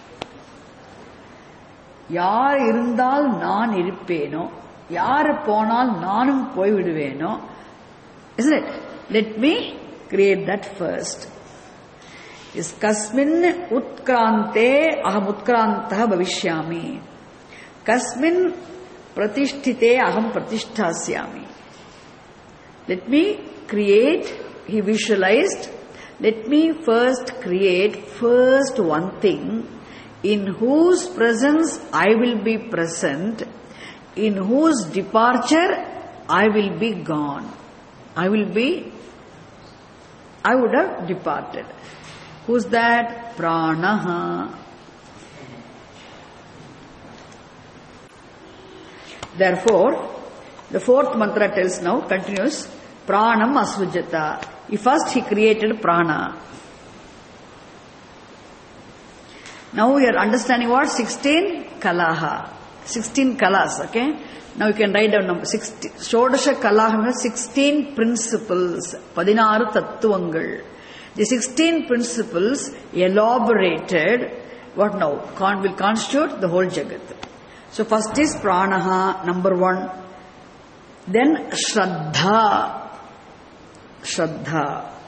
[SPEAKER 1] யார் இருந்தால் நான் இருப்பேனோ, யார் போனால் நானும் போய்விடுவேனோ, isn't it? Let me create that first. Is kasmin utkrante aham utkrantah bhavishyami. Kasmin pratisthite aham pratishthasyami. Let me create, he visualized, let me first create first one thing, in whose presence I will be present, in whose departure I will be gone. I will be, I would have departed. Who's that? Pranaha. Therefore, the fourth mantra tells now, continues, Pranam Asrujata. First he created Prana. Now we are understanding what? sixteen Kalaha. sixteen Kalas, okay? Now you can write down number sixteen. Shodasha Kalaha, sixteen principles. Padinaru Tattvangal. The sixteen principles elaborated, what now? Con- will constitute the whole Jagat. So first is Pranaha, number one. Then Shraddha. Shraddha.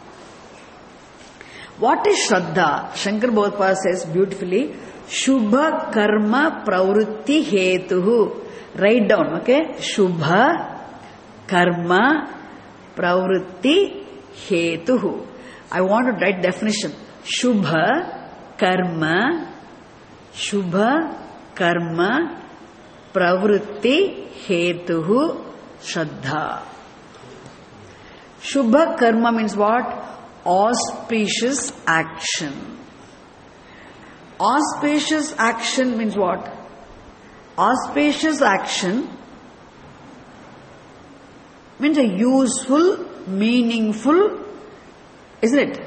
[SPEAKER 1] What is Shraddha? Shankar Bhagavad says beautifully, Shubha Karma Pravrutti Hetuhu. Write down, okay? Shubha Karma Pravrutti Hetuhu. I want to write definition. Shubha karma, Shubha karma, pravritti hetuhu shraddha. Shubha karma means what? Auspicious action. Auspicious action means what? Auspicious action means a useful, meaningful, isn't it?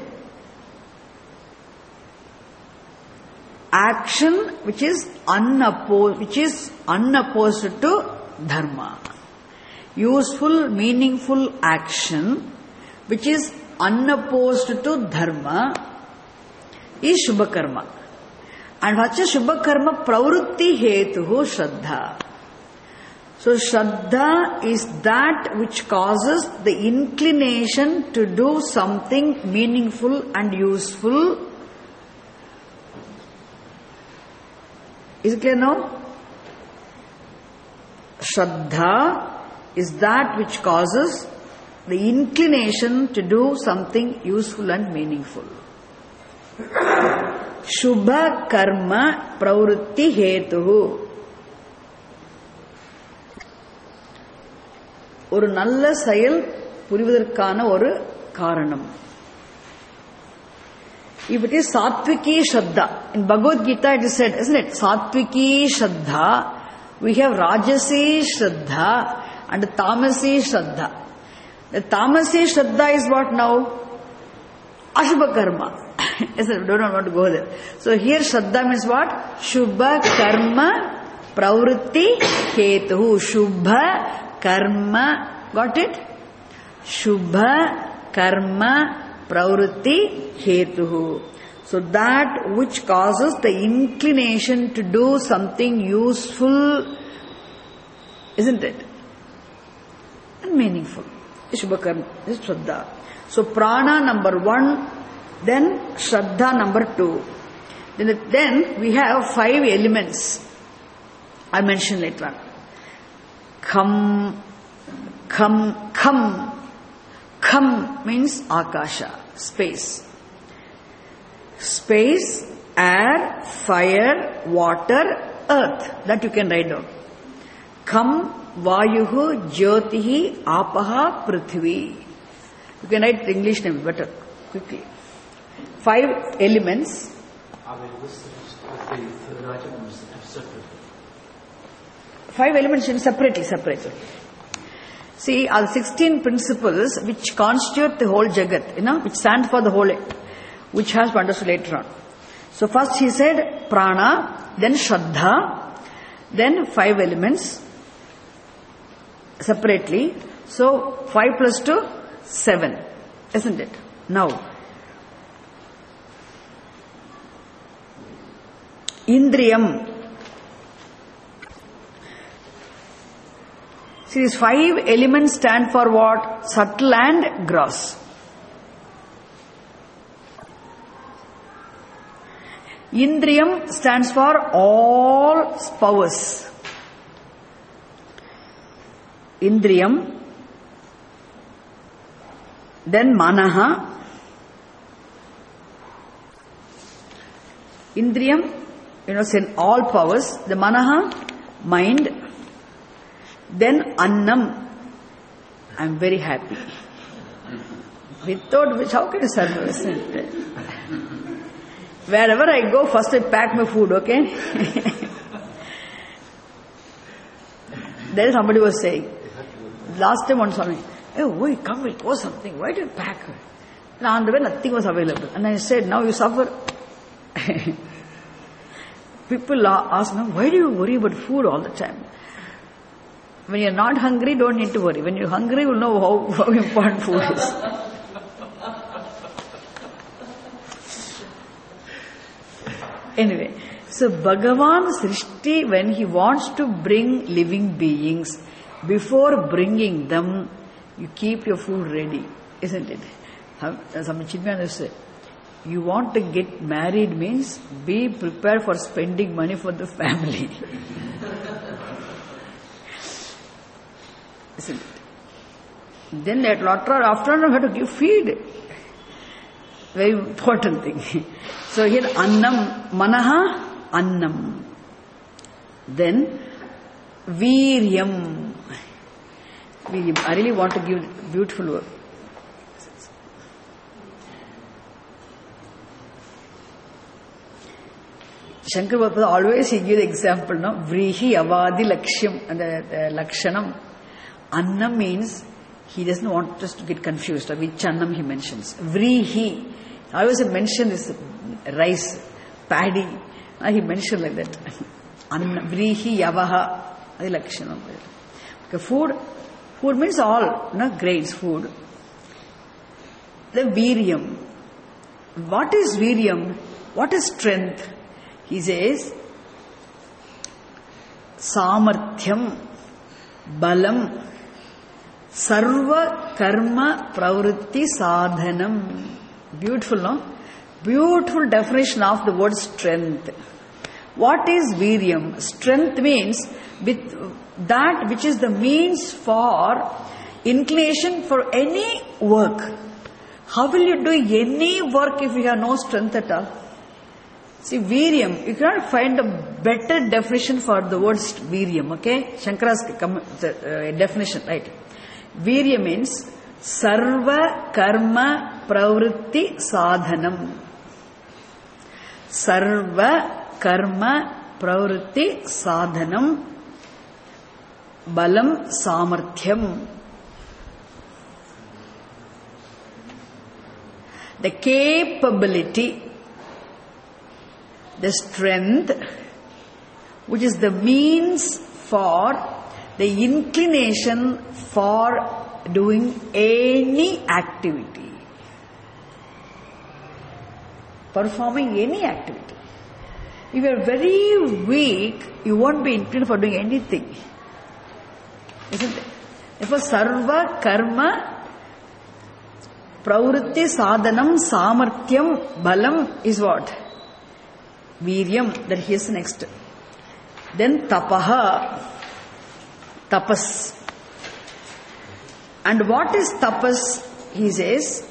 [SPEAKER 1] Action which is unopposed, which is unopposed to dharma. Useful, meaningful action which is unopposed to dharma is Shubha karma. And what's a Shubha karma? Pravritti hetuhu shraddha. So shraddha is that which causes the inclination to do something meaningful and useful. Is it clear now? Shraddha is that which causes the inclination to do something useful and meaningful. Shubha karma pravritti hetuhu. ஒரு நல்ல செயல் புரிவதற்கான ஒரு காரணம். If it is Satviki Shraddha, in Bhagavad Gita it is said, isn't it? Satviki Shraddha, we have Rajasi Shraddha and Tamasi Shraddha. The Tamasi Shraddha is what now? Ashubha karma. Yes, I don't want to go there. So here Shraddha means what? Shubha karma pravritti hetuhu. Shubha karma. Got it? Shubha karma pravritti hetuhu. So that which causes the inclination to do something useful, isn't it? And meaningful. Shubha karma is Shraddha. So prana number one, then Shraddha number two. Then, then we have five elements. I mentioned later on. Kham, kham, kham. Kham means akasha, space. Space, air, fire, water, earth. That you can write down. Kham, vayuhu, jyotihi, apaha, prithvi. You can write the English name better, quickly. Five elements. Five elements separately, separately. See, are sixteen principles which constitute the whole Jagat, you know, which stand for the whole, which has to be understood later on. So first he said prana, then Shraddha, then five elements separately. So five plus two, seven, isn't it? Now, Indriyam. See, these five elements stand for what? Subtle and gross. Indriyam stands for all powers. Indriyam. Then Manaha. Indriyam, you know, send all powers. The Manaha, mind. Then Annam. I am very happy. Without which, how can you survive? Isn't it? Wherever I go, first I pack my food, okay? There somebody was saying, last time one saw me, hey, wait, come, we'll go something. Why do you pack? And on the way, nothing was available. And I said, now you suffer. People ask me, why do you worry about food all the time? When you're not hungry, don't need to worry. When you're hungry, you'll know how, how important food is. Anyway, so Bhagavan Srishti, when he wants to bring living beings, before bringing them, you keep your food ready, isn't it? Some Chinmaya say, you want to get married means be prepared for spending money for the family. Isn't it? Then at later, after you have to give feed. Very important thing. So here annam, manaha, annam. Then Viryam. Viryam. I really want to give beautiful word. Shankar Bhagavad always he gives the example, no? Vrihi avadi lakshyam, and the, the lakshanam. Annam means he doesn't want us to get confused. Or which annam he mentions. Vrihi. I always mention this rice, paddy. He mentioned like that. Annam, vrihi yavaha. Adi lakshanam. Okay, food. Food means all, no, grains, food. The viryam. What is viryam? What is strength? He says, samarthyam, balam, sarva karma pravritti sadhanam. Beautiful, no? Beautiful definition of the word strength. What is viryam? Strength means with that which is the means for inclination for any work. How will you do any work if you have no strength at all? See, viryam, you cannot find a better definition for the word viryam, okay? Shankara's uh, definition, right? Virya means sarva karma pravritti sadhanam. Sarva karma pravritti sadhanam. Balam samarthyam. The capability, the strength, which is the means for the inclination for doing any activity, performing any activity. If you are very weak, you won't be inclined for doing anything. Isn't it? Therefore, sarva karma pravritti sadhanam samarthyam balam is what? Viryam. That here's the next. Then tapaha, tapas. And what is tapas? He says,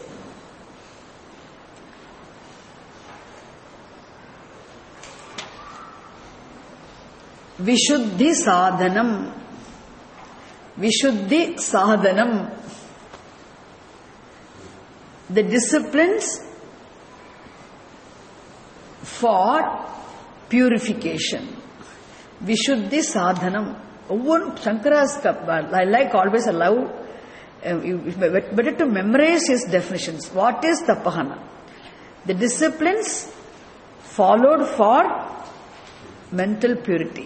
[SPEAKER 1] Vishuddhi sadhanam. Vishuddhi sadhanam. The disciplines for purification. Vishuddhi sadhanam. One Shankara's, I like always allow, uh, better to memorize his definitions. What is tapahana? The disciplines followed for mental purity.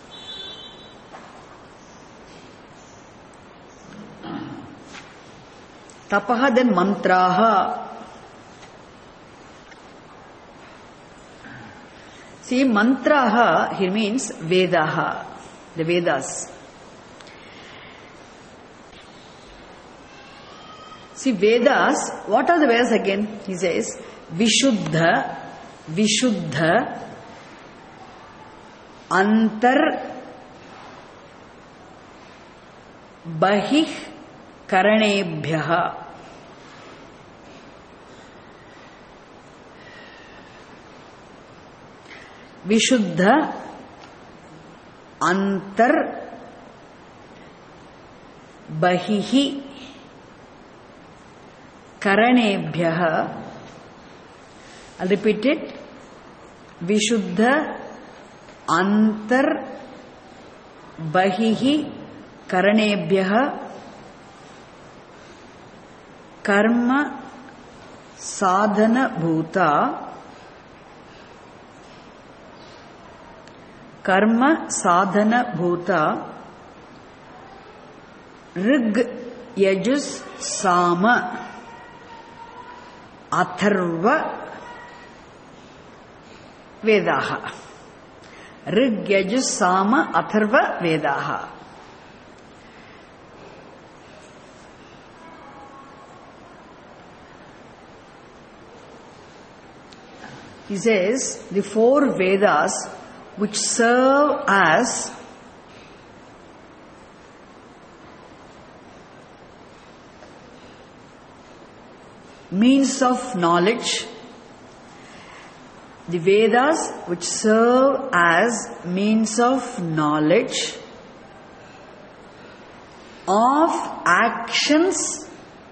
[SPEAKER 1] Tapaha, then mantraha. See, mantraha here means Vedaha, the Vedas. See, Vedas, what are the Vedas again? He says, Vishuddha, Vishuddha, Antar, Bahih, Karanebhyaha. Vishuddha, Antar, Bahihi, Karanebhyaha. I'll repeat it. Vishuddha, Antar, Bahihi, Karanebhyaha. Karma sadhana bhuta. Karma sadhana bhuta. Rig yajus sama. Atharva Vedaha. Rig yajus sama atharva Vedaha. He says the four Vedas which serve as means of knowledge. The Vedas which serve as means of knowledge of actions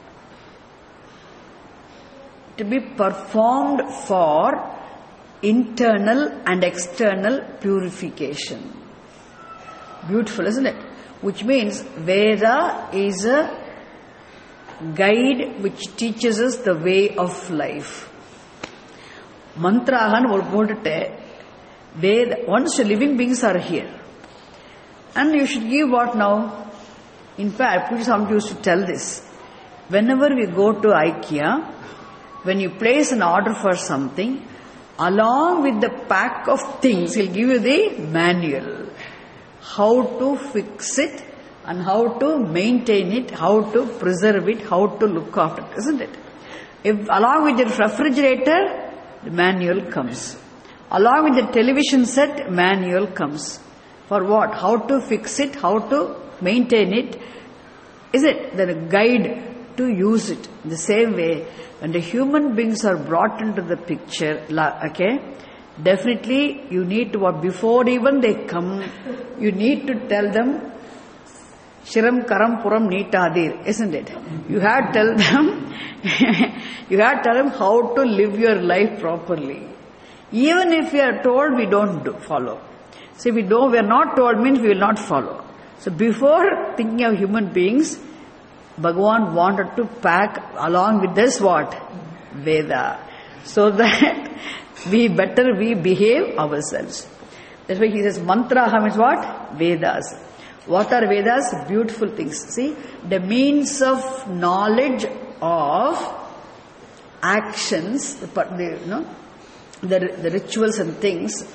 [SPEAKER 1] to be performed for internal and external purification. Beautiful, isn't it? Which means Veda is a guide which teaches us the way of life. Mantrahan or potate, Veda, once living beings are here. And you should give what now? In fact, Puja Swami used to tell this. Whenever we go to IKEA, when you place an order for something, along with the pack of things, he'll give you the manual. How to fix it and how to maintain it, how to preserve it, how to look after it, isn't it? If along with the refrigerator, the manual comes. Along with the television set, manual comes. For what? How to fix it, how to maintain it. Is it the guide to use it? In the same way, when the human beings are brought into the picture, okay, definitely you need to, before even they come, you need to tell them, Shiram Karam Puram Neetadir, isn't it? You have to tell them, you have to tell them how to live your life properly. Even if we are told, we don't do, follow. See, we don't, we are not told means we will not follow. So before thinking of human beings, Bhagavan wanted to pack along with this what? Veda. So that we better we behave ourselves. That's why he says mantra means what? Vedas. What are Vedas? Beautiful things. See, the means of knowledge of actions, the, the, you know, the, the rituals and things,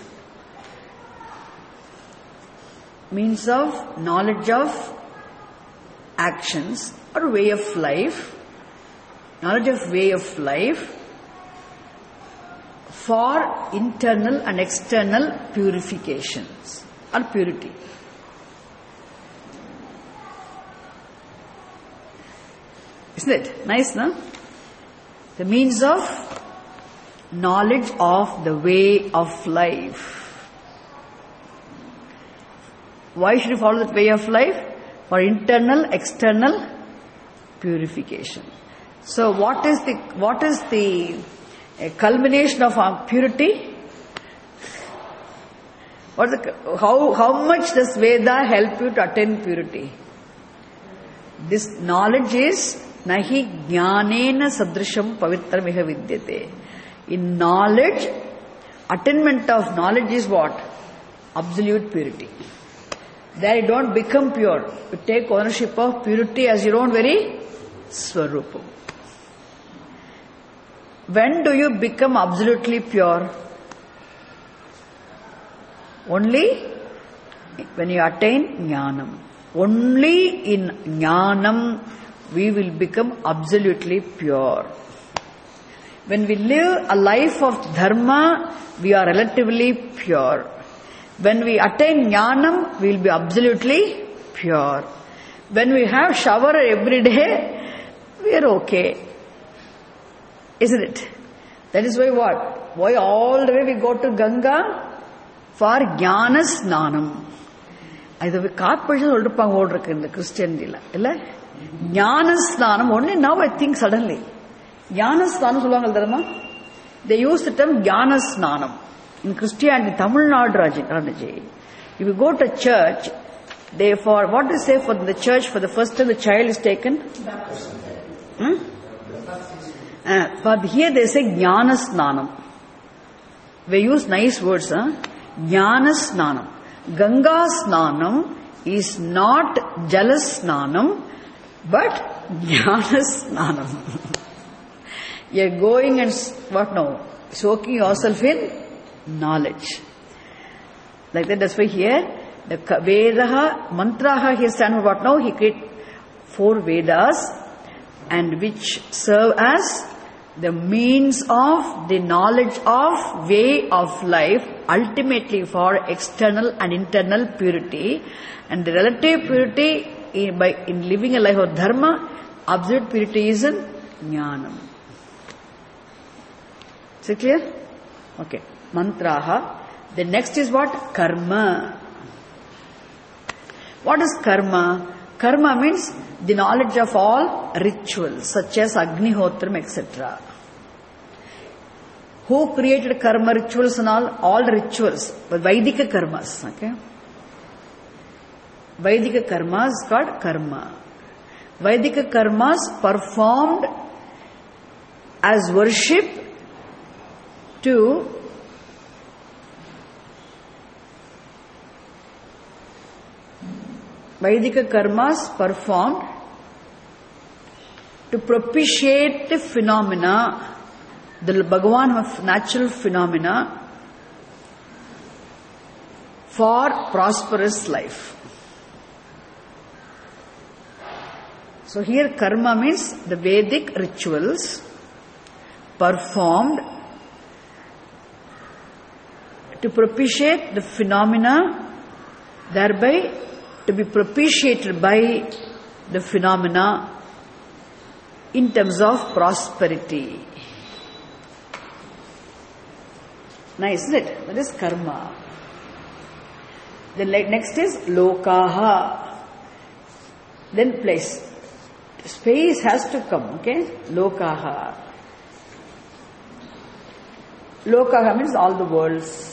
[SPEAKER 1] means of knowledge of actions or way of life, knowledge of way of life for internal and external purifications or purity. Isn't it? Nice, no? The means of knowledge of the way of life. Why should you follow that way of life? For internal, external purification. So what is the, what is the uh, culmination of our purity? What the, how, how much does Veda help you to attain purity? This knowledge is Nahi jnanena sadrisham pavitramiha vidyate. In knowledge, attainment of knowledge is what? Absolute purity. There you don't become pure. You take ownership of purity as your own very swarupam. When do you become absolutely pure? Only when you attain jnanam. Only in jnanam we will become absolutely pure. When we live a life of dharma, we are relatively pure. When we attain jnanam, we will be absolutely pure. When we have shower every day, we are okay. Isn't it? That is why what? Why all the way we go to Ganga? For jnana snanam. Either we can't put it in the Christian dila. Jnana snanam, only now I think suddenly. Jnana snanam, they use the term jnana snanam. In Christianity, Tamil Nadu, Rajaji, if you go to church, they for what they say for the church, for the first time the child is taken? Hmm? Uh, but here they say Jnana Snanam. We use nice words, huh? Jnana Snanam. Ganga Snanam is not Jala Snanam, but Jnana Snanam. You are going and, what now? Soaking yourself in knowledge. Like that, that's why here, the Vedaha, Mantraha, he stands for what now? He created four Vedas, and which serve as the means of the knowledge of way of life, ultimately for external and internal purity, and the relative purity in, by in living a life of dharma, absolute purity is in jnanam. Is it clear? Okay. Mantraha. The next is what? Karma. What is karma? Karma means the knowledge of all rituals such as Agnihotram, et cetera. Who created karma rituals and all? All rituals. But Vaidika karmas. Okay. Vaidika karmas is called karma. Vaidika karmas performed as worship to Vaidika karmas performed to propitiate the phenomena, the Bhagavan of natural phenomena for prosperous life. So here karma means the Vedic rituals performed to propitiate the phenomena, thereby to be propitiated by the phenomena in terms of prosperity. Nice, isn't it? That is karma. The next is lokaha. Then place. Space has to come, okay? Lokaha. Lokaha means all the worlds.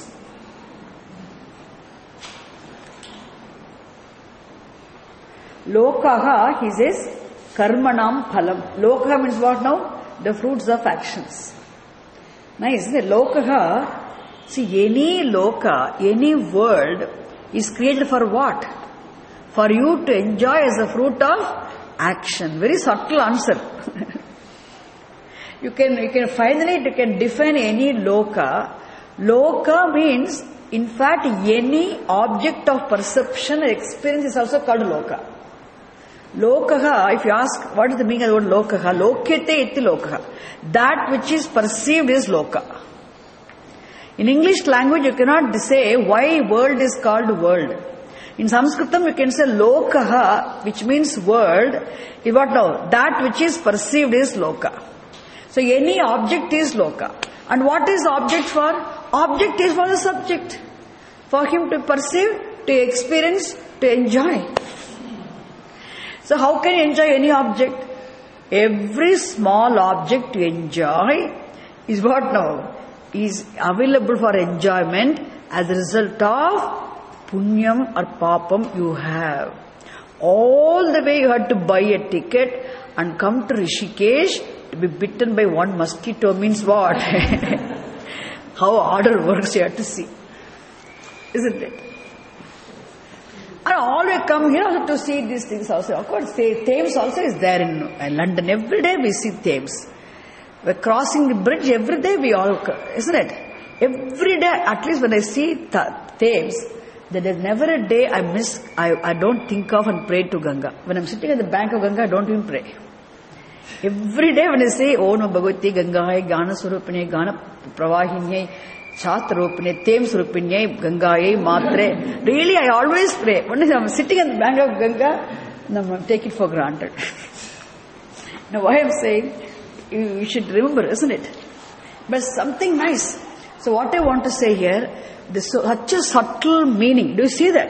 [SPEAKER 1] Lokaha, he says, karmanam phalam. Lokaha means what now? The fruits of actions. Nice, isn't it? Lokaha, see, any loka, any world is created for what? For you to enjoy as a fruit of action. Very subtle answer. you can you can finally you can define any loka. Loka means, in fact, any object of perception or experience is also called loka. Lokaha, if you ask what is the meaning of the word lokaha, lokyate iti lokaha. That which is perceived is loka. In English language, you cannot say why world is called world. In Sanskritam, you can say lokaha, which means world, is what now? That which is perceived is loka. So any object is loka. And what is object for? Object is for the subject. For him to perceive, to experience, to enjoy. So how can you enjoy any object? Every small object you enjoy is what now? Is available for enjoyment as a result of punyam or papam you have. All the way you had to buy a ticket and come to Rishikesh to be bitten by one mosquito means what? How order works you have to see. Isn't it? And all we come here also to see these things also. Of course, Thames also is there in London. Every day we see Thames. We're crossing the bridge every day we all, isn't it? Every day, at least when I see Thames, there is never a day I miss, I, I don't think of and pray to Ganga. When I'm sitting at the bank of Ganga, I don't even pray. Every day when I say, Oh no Bhagavati Gangaye, Gana Surupine, Gana Pravahine, Chatrupine, Thames Surupine, Gangaye, Matre. Really, I always pray. When I'm sitting at the bank of Ganga, no, I take it for granted. Now, why I'm saying, you, you should remember, isn't it? But something nice. So what I want to say here, this such a subtle meaning. Do you see that?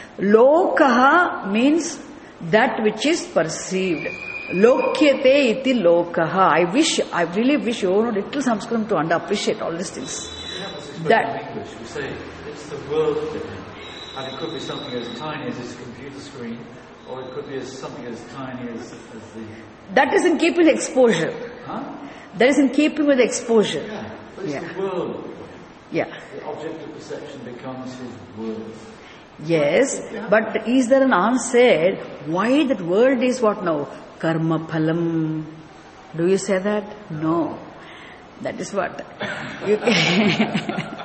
[SPEAKER 1] Lokaha means that which is perceived. Lokyate iti lokaha. I wish, I really wish you know little Sanskritam to under appreciate all these things. That
[SPEAKER 2] in English, we say it's the world of it. And it could be something as tiny as this computer screen, or it could be as something as tiny as, as the...
[SPEAKER 1] That is in keeping with exposure.
[SPEAKER 2] Huh?
[SPEAKER 1] That is in keeping with exposure.
[SPEAKER 2] Yeah, but it's
[SPEAKER 1] yeah.
[SPEAKER 2] the world.
[SPEAKER 1] Yeah.
[SPEAKER 2] The object of perception becomes his world.
[SPEAKER 1] Yes, but is there an answer why that world is what now? Karma phalam. Do you say that? No. That is what you can.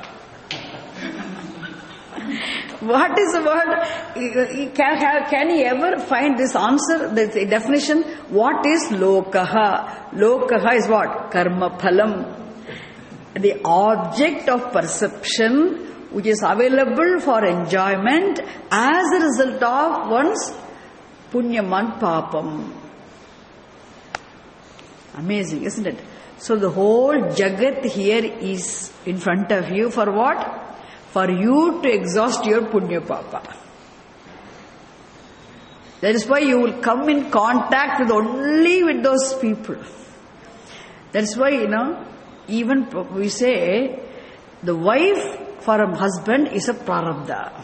[SPEAKER 1] What is the word? Can, have, can you ever find this answer, the definition? What is lokaha? Lokaha is what? Karma phalam. The object of perception which is available for enjoyment as a result of one's punyam and papam. Amazing, isn't it? So the whole Jagat here is in front of you for what? For you to exhaust your Punya Papa. That is why you will come in contact with only with those people. That's why, you know, even we say the wife for a husband is a prarabdha.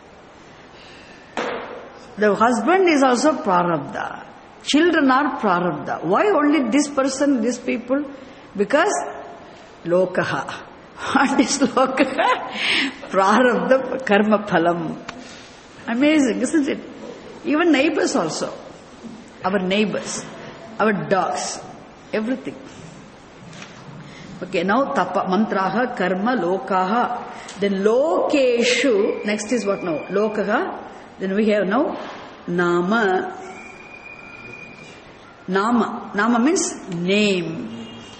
[SPEAKER 1] The husband is also prarabdha. Children are prarabdha. Why only this person, these people? Because lokaha. What is lokaha? Prarabdha karma phalam. Amazing, isn't it? Even neighbors also. Our neighbors, our dogs, everything. Okay, now tapa, mantraha, karma, lokaha. Then lokeshu, next is what now? Lokaha. Then we have now nama. Nama. Nama means name.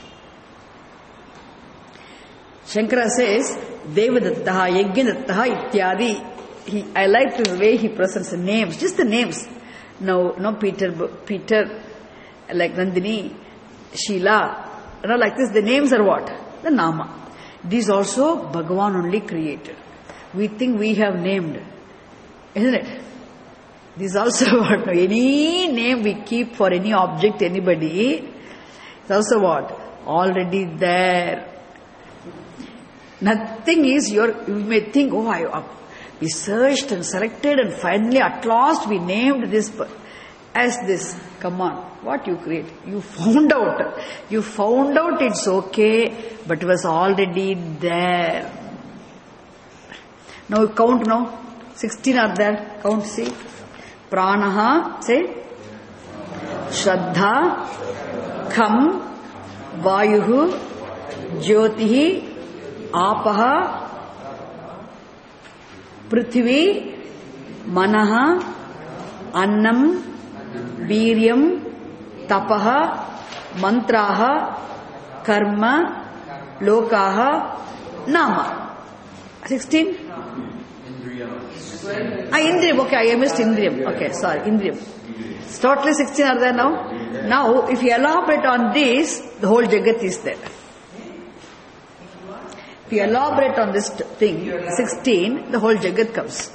[SPEAKER 1] Shankara says, Devadattaha, Yajnadattaha, Ityadi. He, I like the way he presents the names, just the names. No, no Peter, Peter, like Nandini, Sheila. You know, like this, the names are what? The Nama. These also Bhagavan only created. We think we have named. Isn't it? This also what? Any name we keep for any object, anybody, it's also what? Already there. Nothing is your, you may think, oh, I, we searched and selected and finally at last we named this as this. Come on, what you create? You found out. You found out it's okay, but it was already there. Now count now. sixteen are there. Count, see. Pranaha, say. Shraddha, Kham, Vayuhu, Jyotihi, Apaha, Prithvi, Manaha, Annam, Viryam, Tapaha, Mantraha, Karma, Lokaha, Nama. sixteen? Ah, Indriyam, okay, I missed Indriyam. Okay, sorry, Indriyam. Totally sixteen are there now. Now, if you elaborate on this, the whole Jagat is there. If you elaborate on this thing, sixteen, the whole Jagat comes.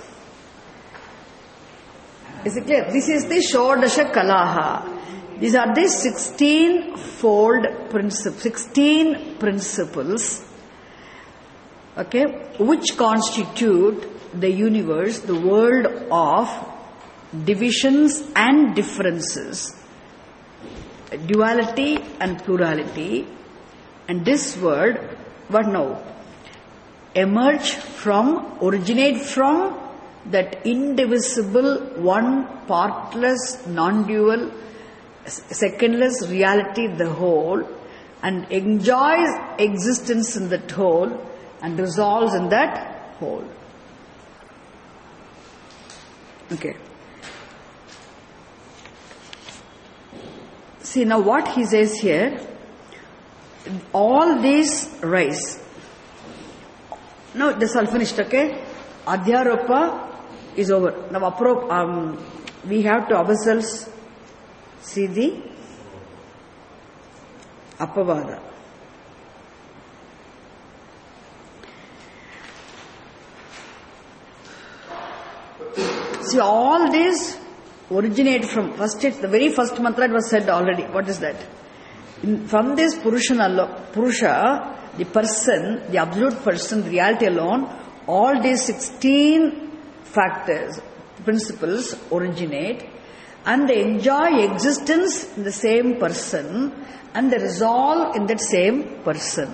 [SPEAKER 1] Is it clear? This is the Shodasha Kalaha. These are the sixteen-fold principles, sixteen principles, okay, which constitute the universe, the world of divisions and differences, duality and plurality, and this world, what now? Emerge from, originate from that indivisible, one partless, non-dual, secondless reality, the whole, and enjoys existence in that whole and resolves in that whole. Okay. See now what he says here, all these rise. Now this all finished, okay? Adhyaropa is over. Now apro- um, we have to ourselves see the Apavada. See, all these originate from, first it's the very first mantra it was said already. What is that? In, from this Purusha, Purusha, the person, the absolute person, the reality alone, all these sixteen factors, principles originate and they enjoy existence in the same person and they resolve in that same person.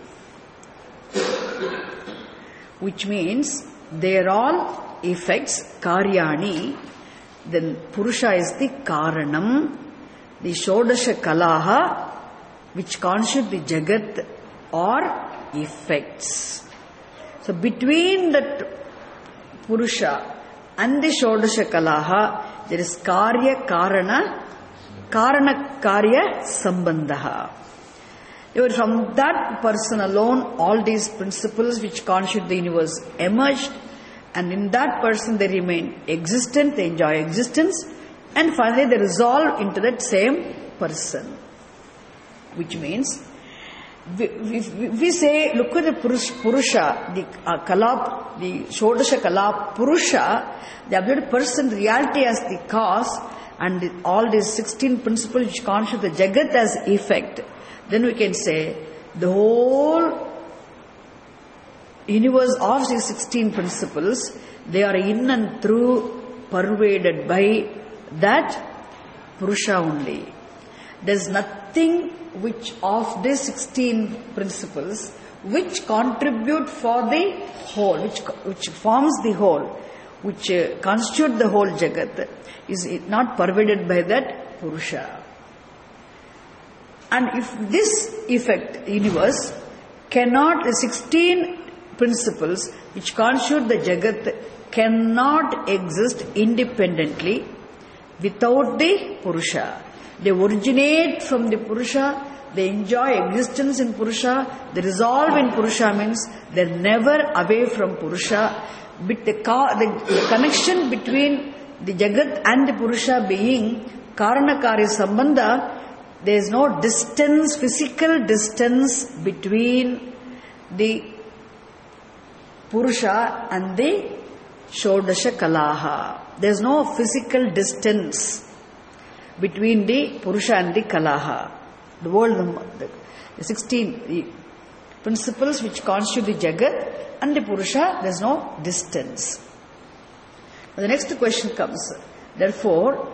[SPEAKER 1] Which means they are all effects, karyani, then Purusha is the karanam, the Shodasha Kalaha, which constitute the Jagat or effects. So between that Purusha and the Shodasha Kalaha, there is Karya Karana, Karana Karya Sambandha. From that person alone, all these principles which constitute the universe emerged, and in that person they remain existent, they enjoy existence, and finally they resolve into that same person. Which means we, we, we say, look at the Purusha, the uh, Kala, the Shodasha Kala, Purusha, the absolute person, reality as the cause, and the, all these sixteen principles which constitute the Jagat as effect. Then we can say, the whole universe of these sixteen principles, they are in and through pervaded by that Purusha only. There is nothing which of these sixteen principles which contribute for the whole, which which forms the whole, which uh, constitute the whole Jagat, is not pervaded by that Purusha. And if this effect, universe, cannot, the sixteen principles which constitute the Jagat cannot exist independently without the Purusha. They originate from the Purusha, they enjoy existence in Purusha, they resolve in Purusha, means they are never away from Purusha. But the, the connection between the Jagat and the Purusha being Karanakari Sambandha, there is no distance, physical distance between the Purusha and the Shodasha Kalaha. There is no physical distance between the Purusha and the Kalaha. The world, the, the sixteen the principles which constitute the Jagat and the Purusha, there is no distance. Now the next question comes. Therefore,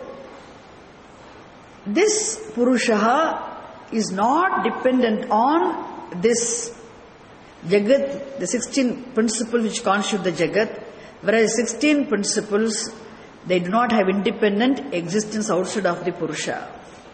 [SPEAKER 1] this Purusha is not dependent on this Jagat, the sixteen principles which constitute the Jagat, whereas sixteen principles, they do not have independent existence outside of the Purusha.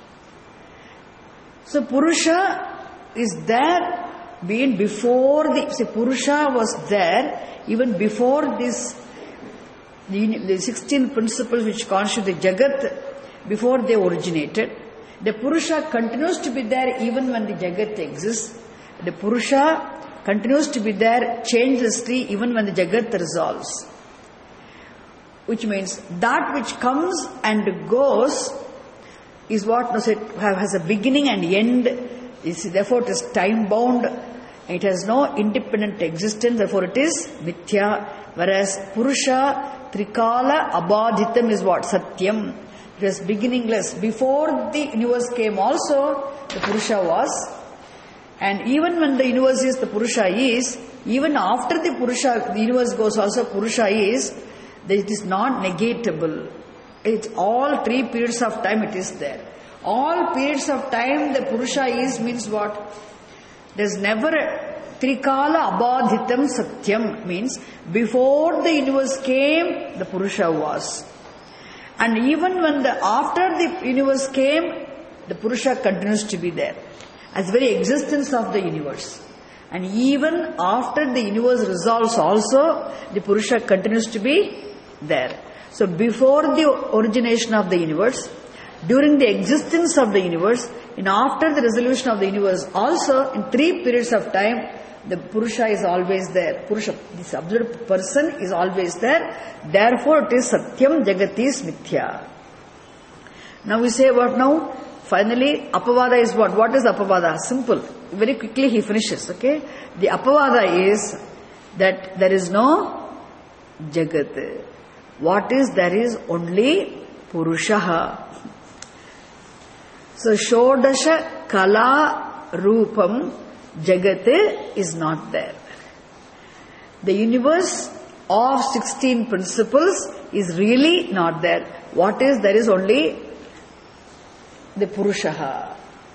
[SPEAKER 1] So Purusha is there being before the, see, Purusha was there even before this, the, the sixteen principles which constitute the Jagat, before they originated. The Purusha continues to be there even when the Jagat exists. The Purusha continues to be there changelessly even when the Jagat resolves. Which means that which comes and goes is what has a beginning and end. Therefore it is time bound. It has no independent existence. Therefore it is mithya. Whereas Purusha, Trikala, Abadhitam is what? Satyam. It was beginningless. Before the universe came also, the Purusha was. And even when the universe is, the Purusha is. Even after the Purusha, the universe goes also, Purusha is. It is not negatable. It's all three periods of time it is there. All periods of time the Purusha is means what? There's never a Trikala Abadhitam Satyam, means before the universe came, the Purusha was. And even when the after the universe came, the Purusha continues to be there as the very existence of the universe. And even after the universe resolves also, the Purusha continues to be there. So before the origination of the universe, during the existence of the universe, and after the resolution of the universe also, in three periods of time, the Purusha is always there. Purusha, this absolute person is always there. Therefore it is Satyam, Jagat is Mithya. Now we say what now? Finally, Apavada is what? What is Apavada? Simple. Very quickly he finishes, okay? The Apavada is that there is no Jagat. What is? There is only Purusha. So, Shodasha Kala Rupam Jagat is not there. The universe of sixteen principles is really not there. What is? There is only the Purusha,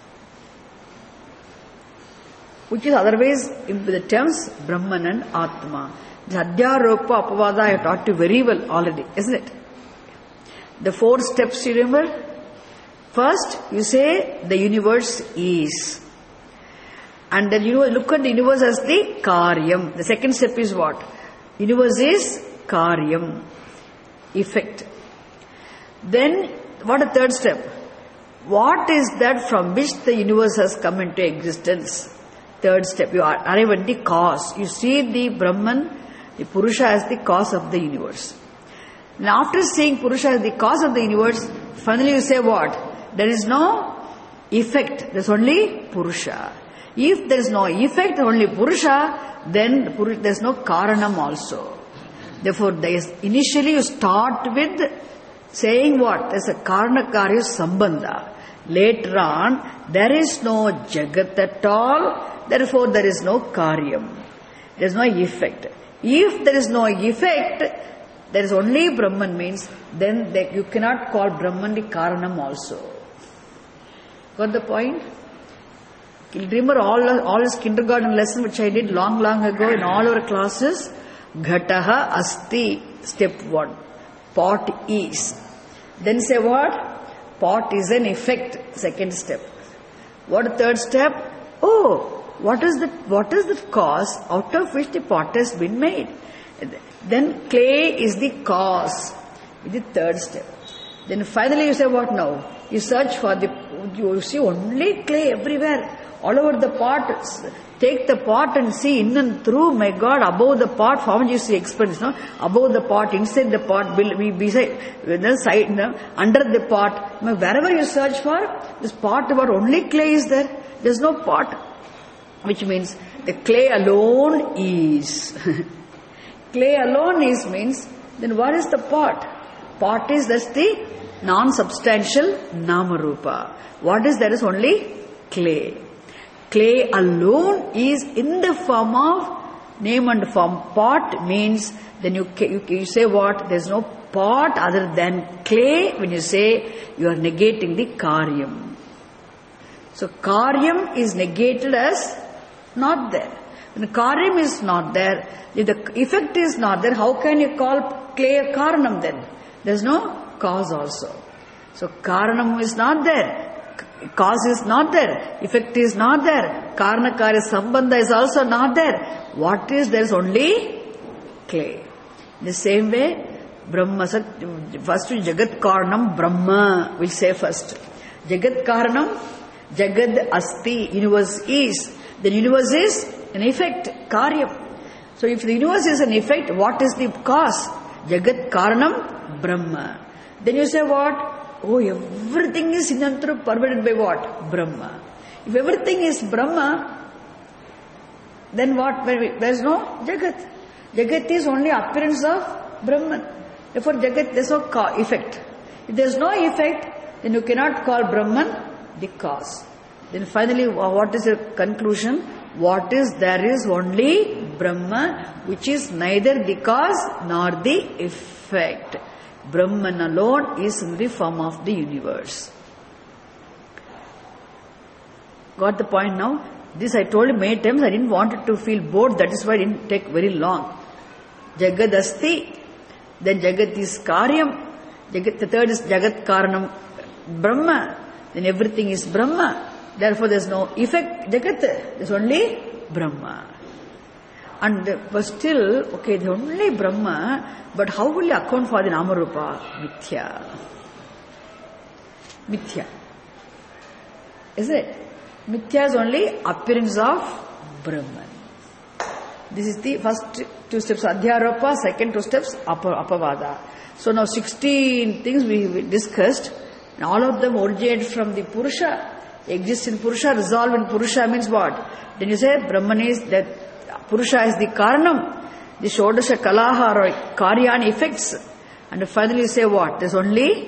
[SPEAKER 1] which is otherwise in the terms Brahman and Atma. The Adhyaropa Apavada I have taught you very well already, isn't it? The four steps you remember? First, you say the universe is. And then you look at the universe as the Karyam. The second step is what? Universe is Karyam, effect. Then, what a third step? What is that from which the universe has come into existence? Third step, you arrive at the cause. You see the Brahman, the Purusha as the cause of the universe. Now after seeing Purusha as the cause of the universe, finally you say what? There is no effect, there is only Purusha. If there is no effect, only Purusha, then there is no Karanam also. Therefore, there is, initially you start with saying what? There is a Karana Karya Sambandha. Later on, there is no Jagat at all, therefore there is no Karyam. There is no effect. If there is no effect, there is only Brahman means, then they, you cannot call Brahman the Karanam also. Got the point? You remember all, all his kindergarten lesson which I did long, long ago in all our classes? Ghataha asti, step one. Pot is. Then say what? Pot is an effect, second step. What third step? Oh, what is the, what is the cause out of which the pot has been made? Then clay is the cause, the third step. Then finally you say what now? You search for the, you see only clay everywhere. All over the pot, take the pot and see in and through, my God, above the pot, how much you see experience, no? Above the pot, inside the pot, beside, the side, no? Under the pot. Wherever you search for, this pot about only clay is there. There's no pot. Which means the clay alone is. Clay alone is means, then what is the pot? Pot is just the non-substantial Namarupa. What is there is only clay. Clay alone is in the form of name and form. Pot means, then you, you, you say what? There is no pot other than clay. When you say, you are negating the Karyam. So Karyam is negated as not there. When the Karyam is not there, if the effect is not there, how can you call clay a Karanam then? There is no cause also. So Karanam is not there. Cause is not there, effect is not there, Karana Karya Sambandha is also not there. What is there is only clay. In the same way, Brahma, first Jagat Karanam Brahma, we'll say first. Jagat Karanam, Jagad Asti, universe is. The universe is an effect, Karyam. So if the universe is an effect, what is the cause? Jagat Karanam Brahma. Then you say what? Oh, everything is in and through pervaded by what? Brahma. If everything is Brahma, then what? There is no Jagat. Jagat is only appearance of Brahman. Therefore, Jagat, there is no effect. If there is no effect, then you cannot call Brahman the cause. Then finally, what is the conclusion? What is there is only Brahma, which is neither the cause nor the effect. Brahman alone is in the form of the universe. Got the point now? This I told you many times, I didn't want it to feel bored, that is why I didn't take very long. Jagad Asti, then Jagat is Karyam, Jagat, the third is Jagat Karanam Brahma, then everything is Brahma, therefore there is no effect, Jagat, there is only Brahma. And but still, okay, the only Brahma, but how will you account for the Namarupa? Mithya. Mithya. Is it? Mithya is only appearance of Brahman. This is the first two steps, Adhyaropa, second two steps, Apavada. So now sixteen things we discussed, and all of them originate from the Purusha, exist in Purusha, resolve in Purusha means what? Then you say Brahman is that, Purusha is the Karanam, the Shodasha Kalaha or Karyani effects. And finally you say what? There is only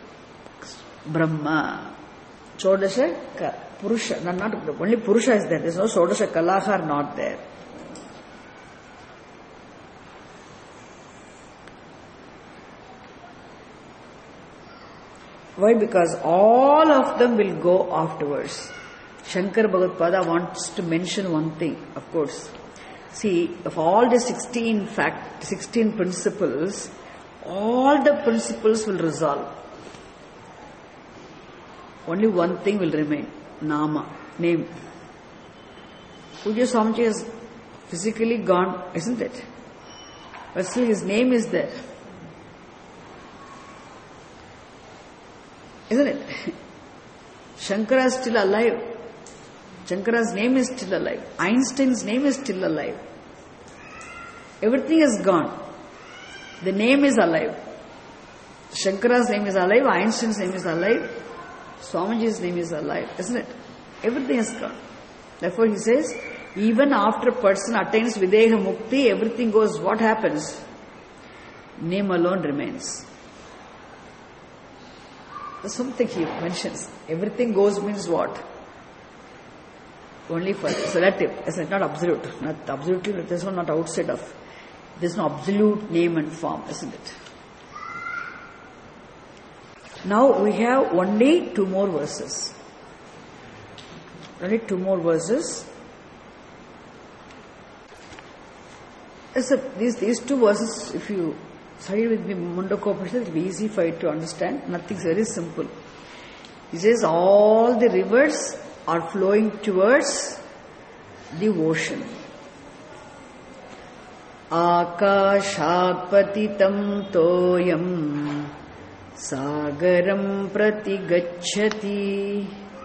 [SPEAKER 1] Brahma. Shodasha Purusha, not, not only Purusha is there, there is no Shodasha Kalaha not there. Why? Because all of them will go afterwards. Shankara Bhagavad wants to mention one thing, of course. See, of all the sixteen fact, sixteen principles, all the principles will resolve. Only one thing will remain, Nama, name. Pujya Swamiji has physically gone, isn't it? But still his name is there. Isn't it? Shankara is still alive. Shankara's name is still alive. Einstein's name is still alive. Everything is gone. The name is alive. Shankara's name is alive. Einstein's name is alive. Swamiji's name is alive. Isn't it? Everything is gone. Therefore he says, even after a person attains Videha Mukti, everything goes, what happens? Name alone remains. That's something he mentions. Everything goes means what? Only for, it's relative, it's not absolute. Not absolutely, there's no not outside of. There's no absolute name and form, isn't it? Now we have only two more verses. Only two more verses. So these, these two verses, if you study with me Mundaka Upanishad, it will be easy for you to understand. Nothing's very simple. He says all the rivers are flowing towards the ocean. Akashat patitam toyam sagaram prati gacchati.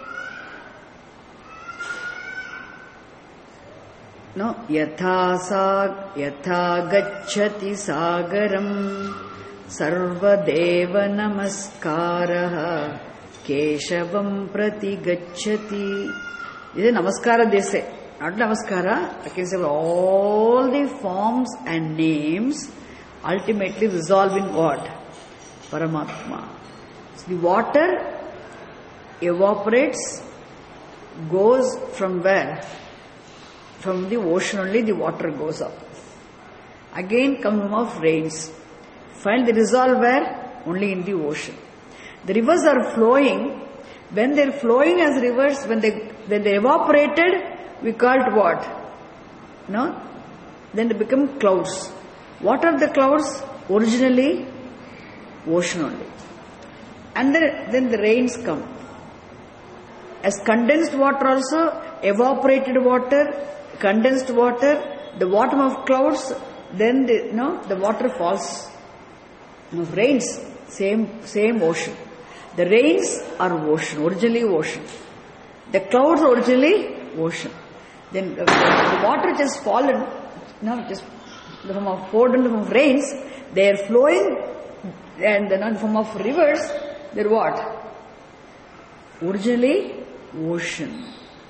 [SPEAKER 1] No, yatha sag yatha gacchati sagaram sarvadeva namaskaraha keshavam prati gacchati. This is namaskara they say, not namaskara. I can say all the forms and names ultimately resolve in what? Paramatma. So the water evaporates, goes from where? From the ocean only the water goes up. Again comes of rains. Find the resolve where? Only in the ocean. The rivers are flowing. When they are flowing as rivers, when they when they evaporated, we call it what? No? Then they become clouds. What are the clouds? Originally, ocean only. And then, then the rains come. As condensed water also, evaporated water, condensed water, the bottom of clouds, then the, no, the water falls. Of rains, same same ocean. The rains are ocean, originally ocean. The clouds are originally ocean. Then the, the water which has fallen, no, just in the form of poured in the form of rains, they are flowing, and in the form of rivers, they are what? Originally ocean.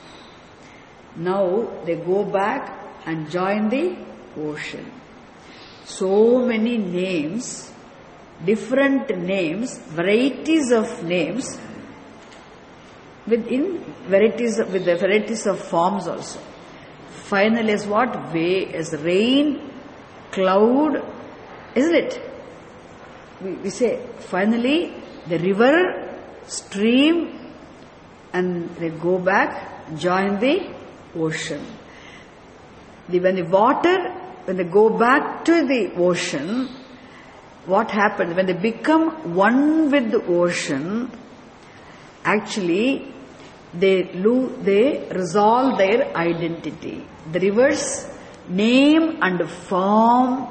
[SPEAKER 1] Now they go back and join the ocean. So many names, different names, varieties of names, within varieties of, with the varieties of forms also. Final is what? Way is rain, cloud, isn't it? We, we say finally the river, stream, and they go back, join the ocean. The, when the water, when they go back to the ocean, what happens? When they become one with the ocean, actually they lose, they resolve their identity. The river's name and form,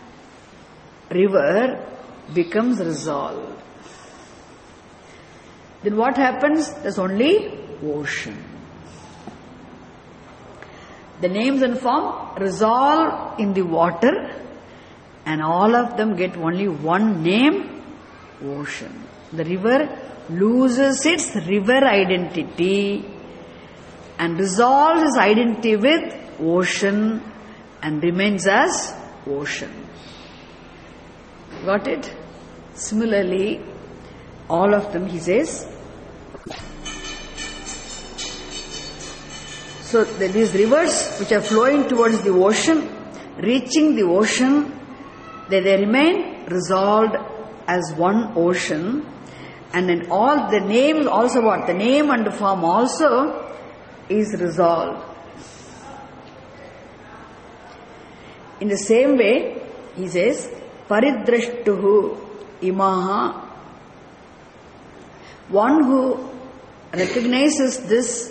[SPEAKER 1] river, becomes resolved. Then what happens? There's only ocean. The names and form resolve in the water, and all of them get only one name, ocean. The river loses its river identity and resolves its identity with ocean and remains as ocean. Got it? Similarly, all of them, he says, so these rivers which are flowing towards the ocean, reaching the ocean, they, they remain resolved as one ocean, and then all the names also what? The name and the form also is resolved. In the same way, he says, Paridrashtuhu imaha, one who recognizes this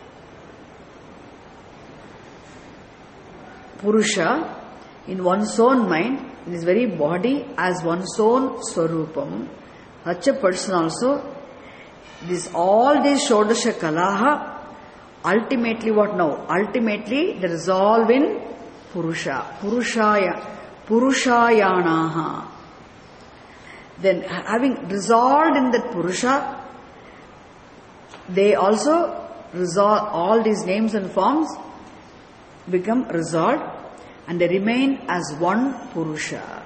[SPEAKER 1] Purusha in one's own mind, in his very body, as one's own Swarupam, such a person also, this all these Shodasha Kalaha, ultimately what now? Ultimately they resolve in Purusha, Purushaya, Purushayanaha. Then having resolved in that Purusha, they also resolve, all these names and forms become resolved and they remain as one Purusha.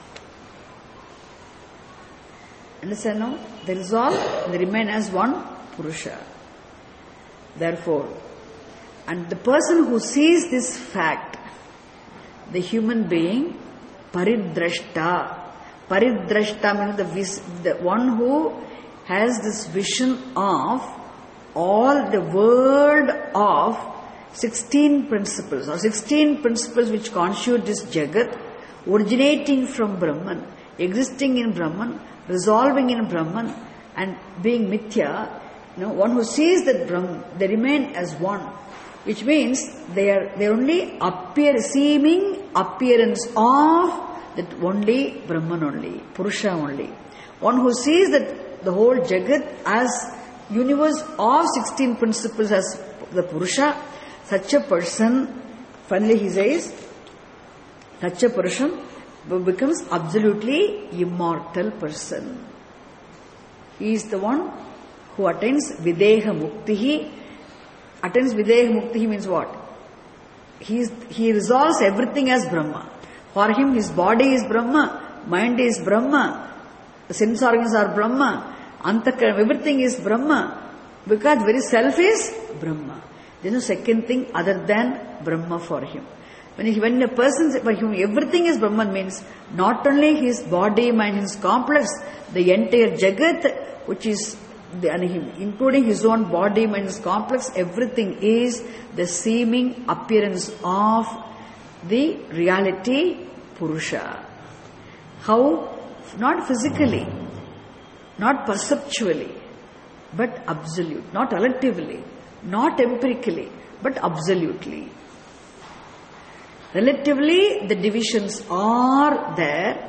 [SPEAKER 1] Understand now? They resolve and they remain as one Purusha. Therefore, and the person who sees this fact, the human being, Paridrashta. Paridrashta means the, vis- the one who has this vision of all the world of sixteen principles, or sixteen principles which constitute this Jagat, originating from Brahman, existing in Brahman, resolving in Brahman, and being Mithya. You know, one who sees that Brahman, they remain as one, which means they are they only appear, seeming appearance of that only Brahman only, Purusha only. One who sees that the whole Jagat as universe of sixteen principles as the Purusha, such a person, finally he says, such a person becomes absolutely immortal person. He is the one who attains Videha Muktihi. Attains Videha Muktihi means what? He, is, he resolves everything as Brahma. For him, his body is Brahma, mind is Brahma, the sense organs are Brahma, Antakaran, everything is Brahma, because very self is Brahma. There is no second thing other than Brahma for him. When, he, when a person, for him, everything is Brahman means not only his body, mind, his complex, the entire Jagat, which is, the, and him, including his own body, mind, his complex, everything is the seeming appearance of the reality Purusha. How? Not physically, not perceptually, but absolute, not relatively, not empirically, but absolutely. Relatively, the divisions are there.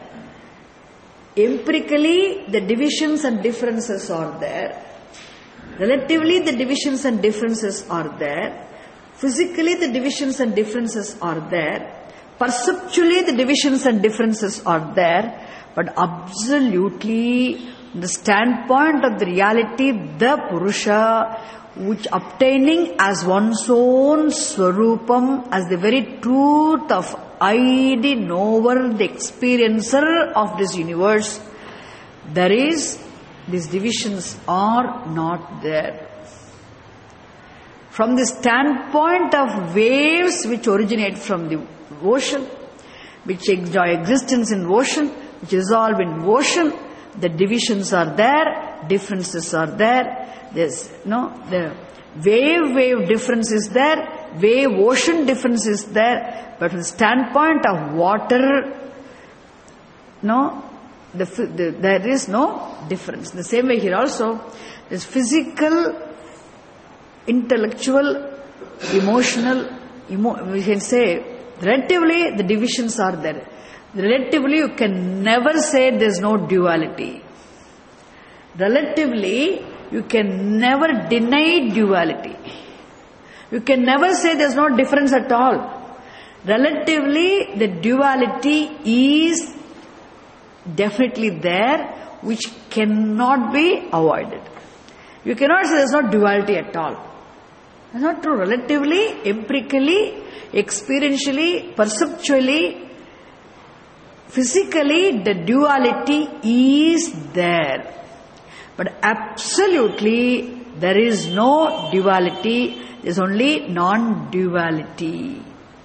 [SPEAKER 1] Empirically, the divisions and differences are there. Relatively, the divisions and differences are there. Physically, the divisions and differences are there. Perceptually, the divisions and differences are there. But absolutely, the standpoint of the reality, the Purusha, which obtaining as one's own Swarupam, as the very truth of I D knower, the experiencer of this universe, there is, these divisions are not there. From the standpoint of waves which originate from the ocean, which enjoy existence in ocean, which resolve in ocean, the divisions are there, differences are there. There's no the wave wave difference is there, wave ocean difference is there, but from the standpoint of water, no, the, the there is no difference. In the same way here also, there's physical, intellectual, emotional, emo, we can say, relatively the divisions are there. Relatively you can never say there is no duality. Relatively you can never deny duality. You can never say there is no difference at all. Relatively the duality is definitely there, which cannot be avoided. You cannot say there is no duality at all. That's not true. Relatively, empirically, experientially, perceptually, physically, the duality is there. But absolutely, there is no duality, there is only non-duality.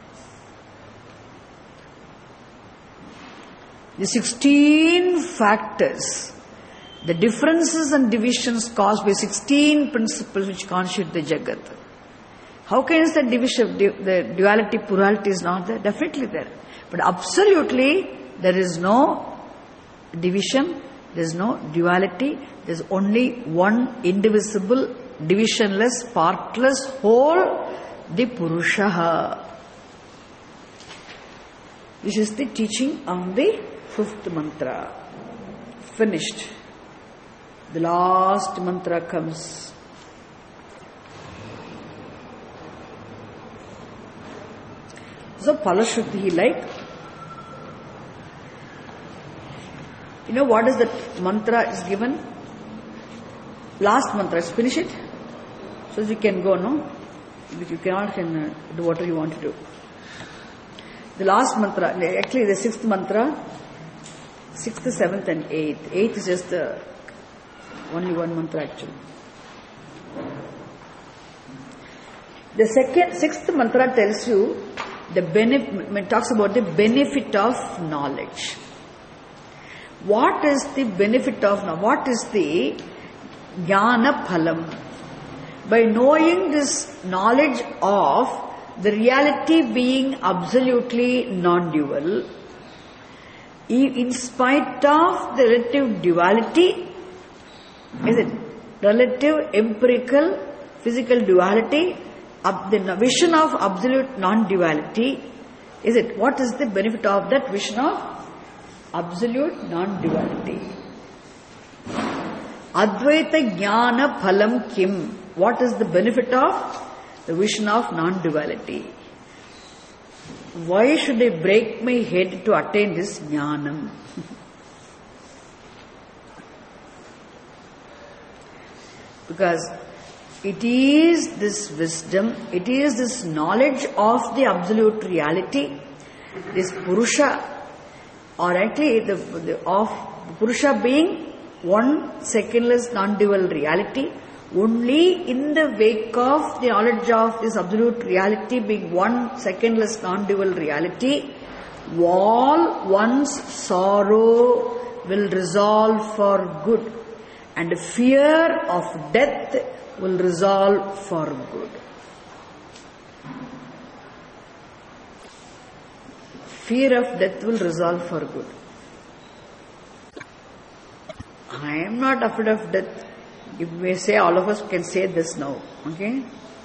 [SPEAKER 1] The sixteen factors, the differences and divisions caused by sixteen principles which constitute the Jagat. How can the division, the duality, plurality is not there? Definitely there. But absolutely, there is no division, there is no duality, there is only one indivisible, divisionless, partless whole, the Purusha. This is the teaching on the fifth mantra. Finished. The last mantra comes. So, Phalashuddhi, like, you know what is that mantra is given? Last mantra, let's finish it. So you can go, no? But you cannot can uh, do whatever you want to do. The last mantra, actually the sixth mantra, sixth, seventh and eighth. Eighth is just uh, only one mantra actually. The second, sixth mantra tells you the benefit, talks about the benefit of knowledge. What is the benefit of knowledge? What is the jnana phalam? By knowing this knowledge of the reality being absolutely non-dual, in spite of the relative duality, is it relative empirical physical duality, the vision of absolute non-duality, is it, what is the benefit of that vision of absolute non-duality? Advaita jnana phalam kim? What is the benefit of the vision of non-duality? Why should I break my head to attain this jnanam? Because it is this wisdom, it is this knowledge of the absolute reality, this Purusha, or actually the, the of Purusha being one secondless non-dual reality. Only in the wake of the knowledge of this absolute reality being one secondless non-dual reality, all one's sorrow will resolve for good, and fear of death will resolve for good. Fear of death will resolve for good. I am not afraid of death. If we say, all of us can say this now, okay?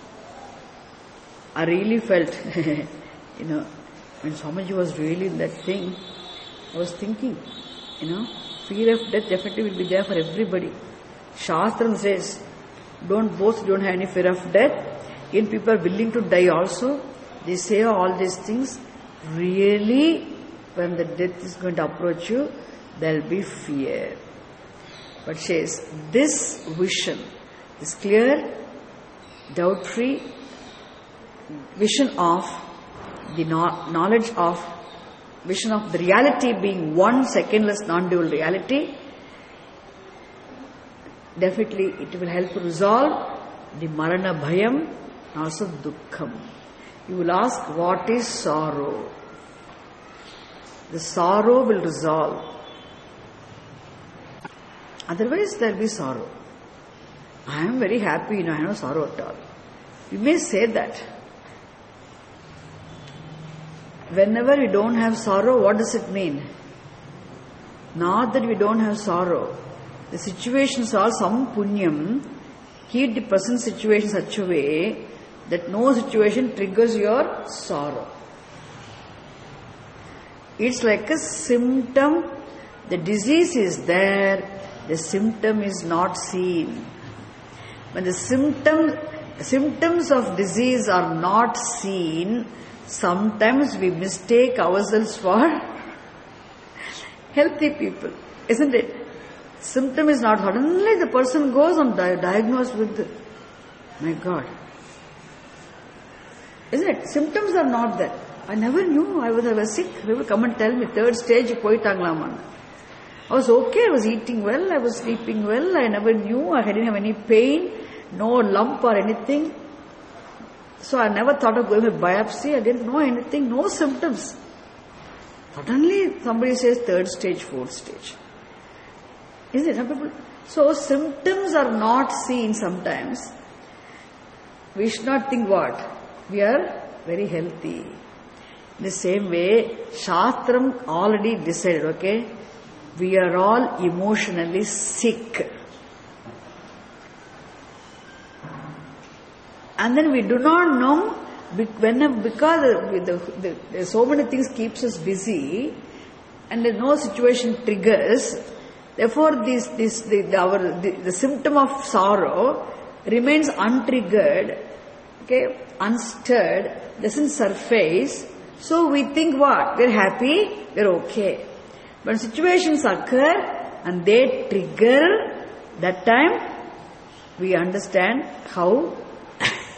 [SPEAKER 1] I really felt, you know, when Swamiji was really in that thing, I was thinking, you know, fear of death definitely will be there for everybody. Shastram says, don't boast, don't have any fear of death. Even people are willing to die also. They say all these things. Really, when the death is going to approach you, there will be fear. But says, this vision, this clear, doubt-free vision of the knowledge of, vision of the reality being one secondless non-dual reality, definitely it will help to resolve the marana bhayam, also dukkham. You will ask, what is sorrow? The sorrow will resolve. Otherwise there will be sorrow. I am very happy, you know, I have no sorrow at all. You may say that. Whenever we don't have sorrow, what does it mean? Not that we don't have sorrow. The situations are some punyam, keep the present situation such a way that no situation triggers your sorrow. It's like a symptom. The disease is there, the symptom is not seen. When the symptom, symptoms of disease are not seen, sometimes we mistake ourselves for healthy people, isn't it? Symptom is not, suddenly the person goes on di- diagnosed with, the, my God. Isn't it? Symptoms are not there. I never knew I was, I was sick. They would come and tell me, third stage, poitanglaman. I was okay, I was eating well, I was sleeping well, I never knew, I didn't have any pain, no lump or anything. So I never thought of going for biopsy, I didn't know anything, no symptoms. Suddenly somebody says third stage, fourth stage. Is it? People? So symptoms are not seen sometimes. We should not think what? We are very healthy. In the same way, Shastram already decided, okay? We are all emotionally sick. And then we do not know, when, because the, the, the, so many things keeps us busy, and no situation triggers. Therefore, this, this, the, the, our, the, the symptom of sorrow remains untriggered, okay, unstirred, doesn't surface. So we think what? We're happy, we're okay. When situations occur and they trigger, that time we understand how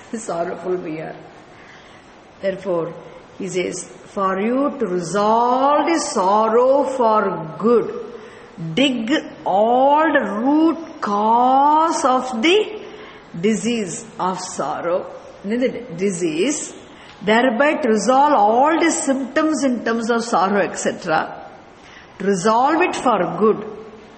[SPEAKER 1] sorrowful we are. Therefore, he says, for you to resolve the sorrow for good, dig all the root cause of the disease of sorrow, the disease, thereby to resolve all the symptoms in terms of sorrow, et cetera. To resolve it for good.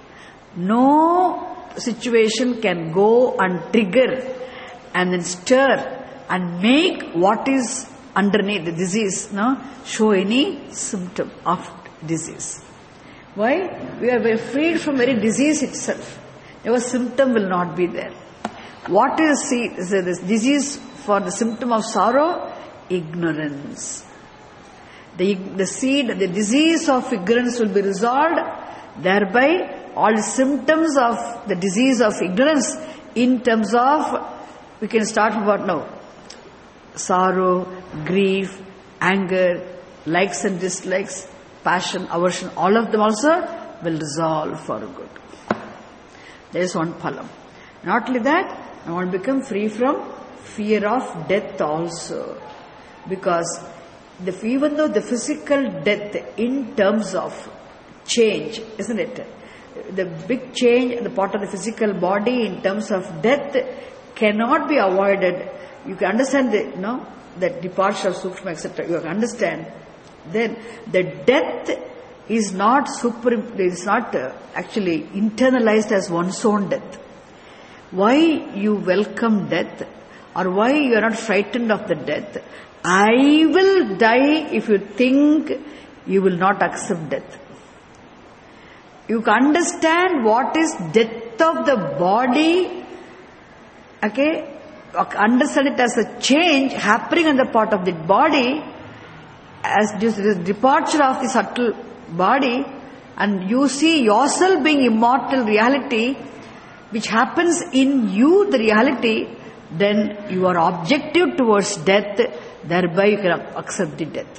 [SPEAKER 1] No situation can go and trigger and then stir and make what is underneath the disease, no, show any symptom of disease. Why? We are very freed from very disease itself. Your symptom will not be there. What is this disease for the symptom of sorrow? Ignorance. The, the seed, the disease of ignorance will be resolved. Thereby, all the symptoms of the disease of ignorance in terms of, we can start from what now? Sorrow, grief, anger, likes and dislikes, passion, aversion, all of them also will resolve for good. There is one phalam. Not only that, I want to become free from fear of death also. Because the, even though the physical death in terms of change, isn't it? The big change in the part of the physical body in terms of death cannot be avoided. You can understand the, you know, the departure of Sukshma, et cetera. You can understand. Then the death is not super, is not uh, actually internalized as one's own death. Why you welcome death, or why you are not frightened of the death? I will die if you think you will not accept death. You can understand what is death of the body, okay? Understand it as a change happening on the part of the body, as this departure of the subtle body, and you see yourself being immortal reality, which happens in you, the reality, then you are objective towards death, thereby you can accept the death.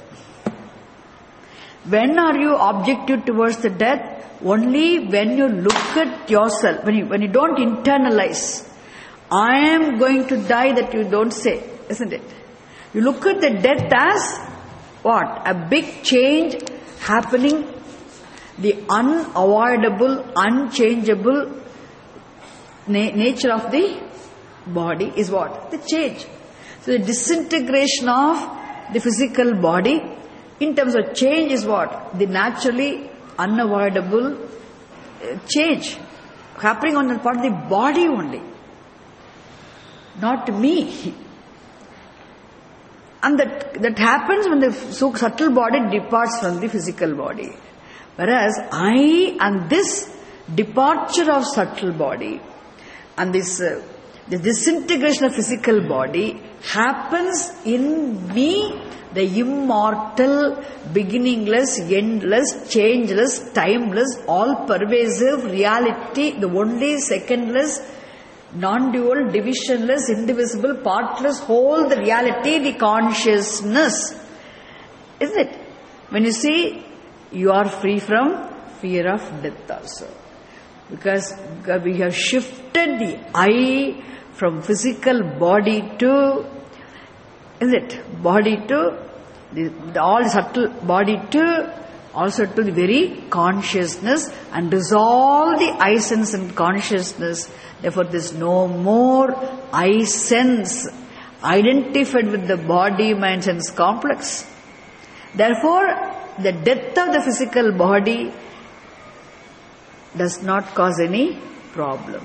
[SPEAKER 1] When are you objective towards the death? Only when you look at yourself, when you, when you don't internalize, I am going to die, that you don't say, isn't it? You look at the death as what? A big change happening, the unavoidable, unchangeable na- nature of the body is what? The change. So the disintegration of the physical body in terms of change is what? The naturally unavoidable change happening on the part of the body only, not me. And that, that happens when the subtle body departs from the physical body. Whereas I and this departure of subtle body and this uh, the disintegration of physical body happens in me, the immortal, beginningless, endless, changeless, timeless, all-pervasive reality, the only secondless, non-dual, divisionless, indivisible, partless, whole, the reality, the consciousness. Isn't it? When you see, you are free from fear of death also. Because we have shifted the I from physical body to, is it, body to, the, the all subtle body to, also to the very consciousness, and dissolve the I sense and consciousness. Therefore, there is no more I sense identified with the body, mind, sense complex. Therefore, the death of the physical body does not cause any problem.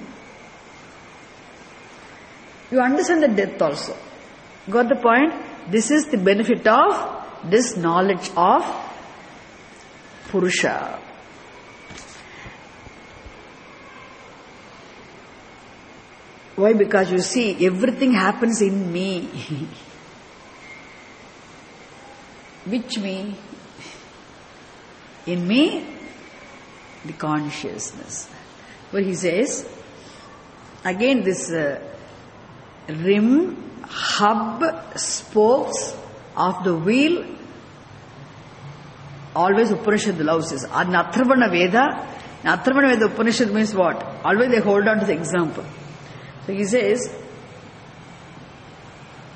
[SPEAKER 1] You understand the death also. Got the point? This is the benefit of this knowledge of Purusha. Why? Because you see, everything happens in me. Which me? In me, the consciousness. Where he says, again this uh, rim, hub, spokes of the wheel, always Upanishad loves this. And Atharvana Veda, Atharvana Veda Upanishad means what? Always they hold on to the example. So he says,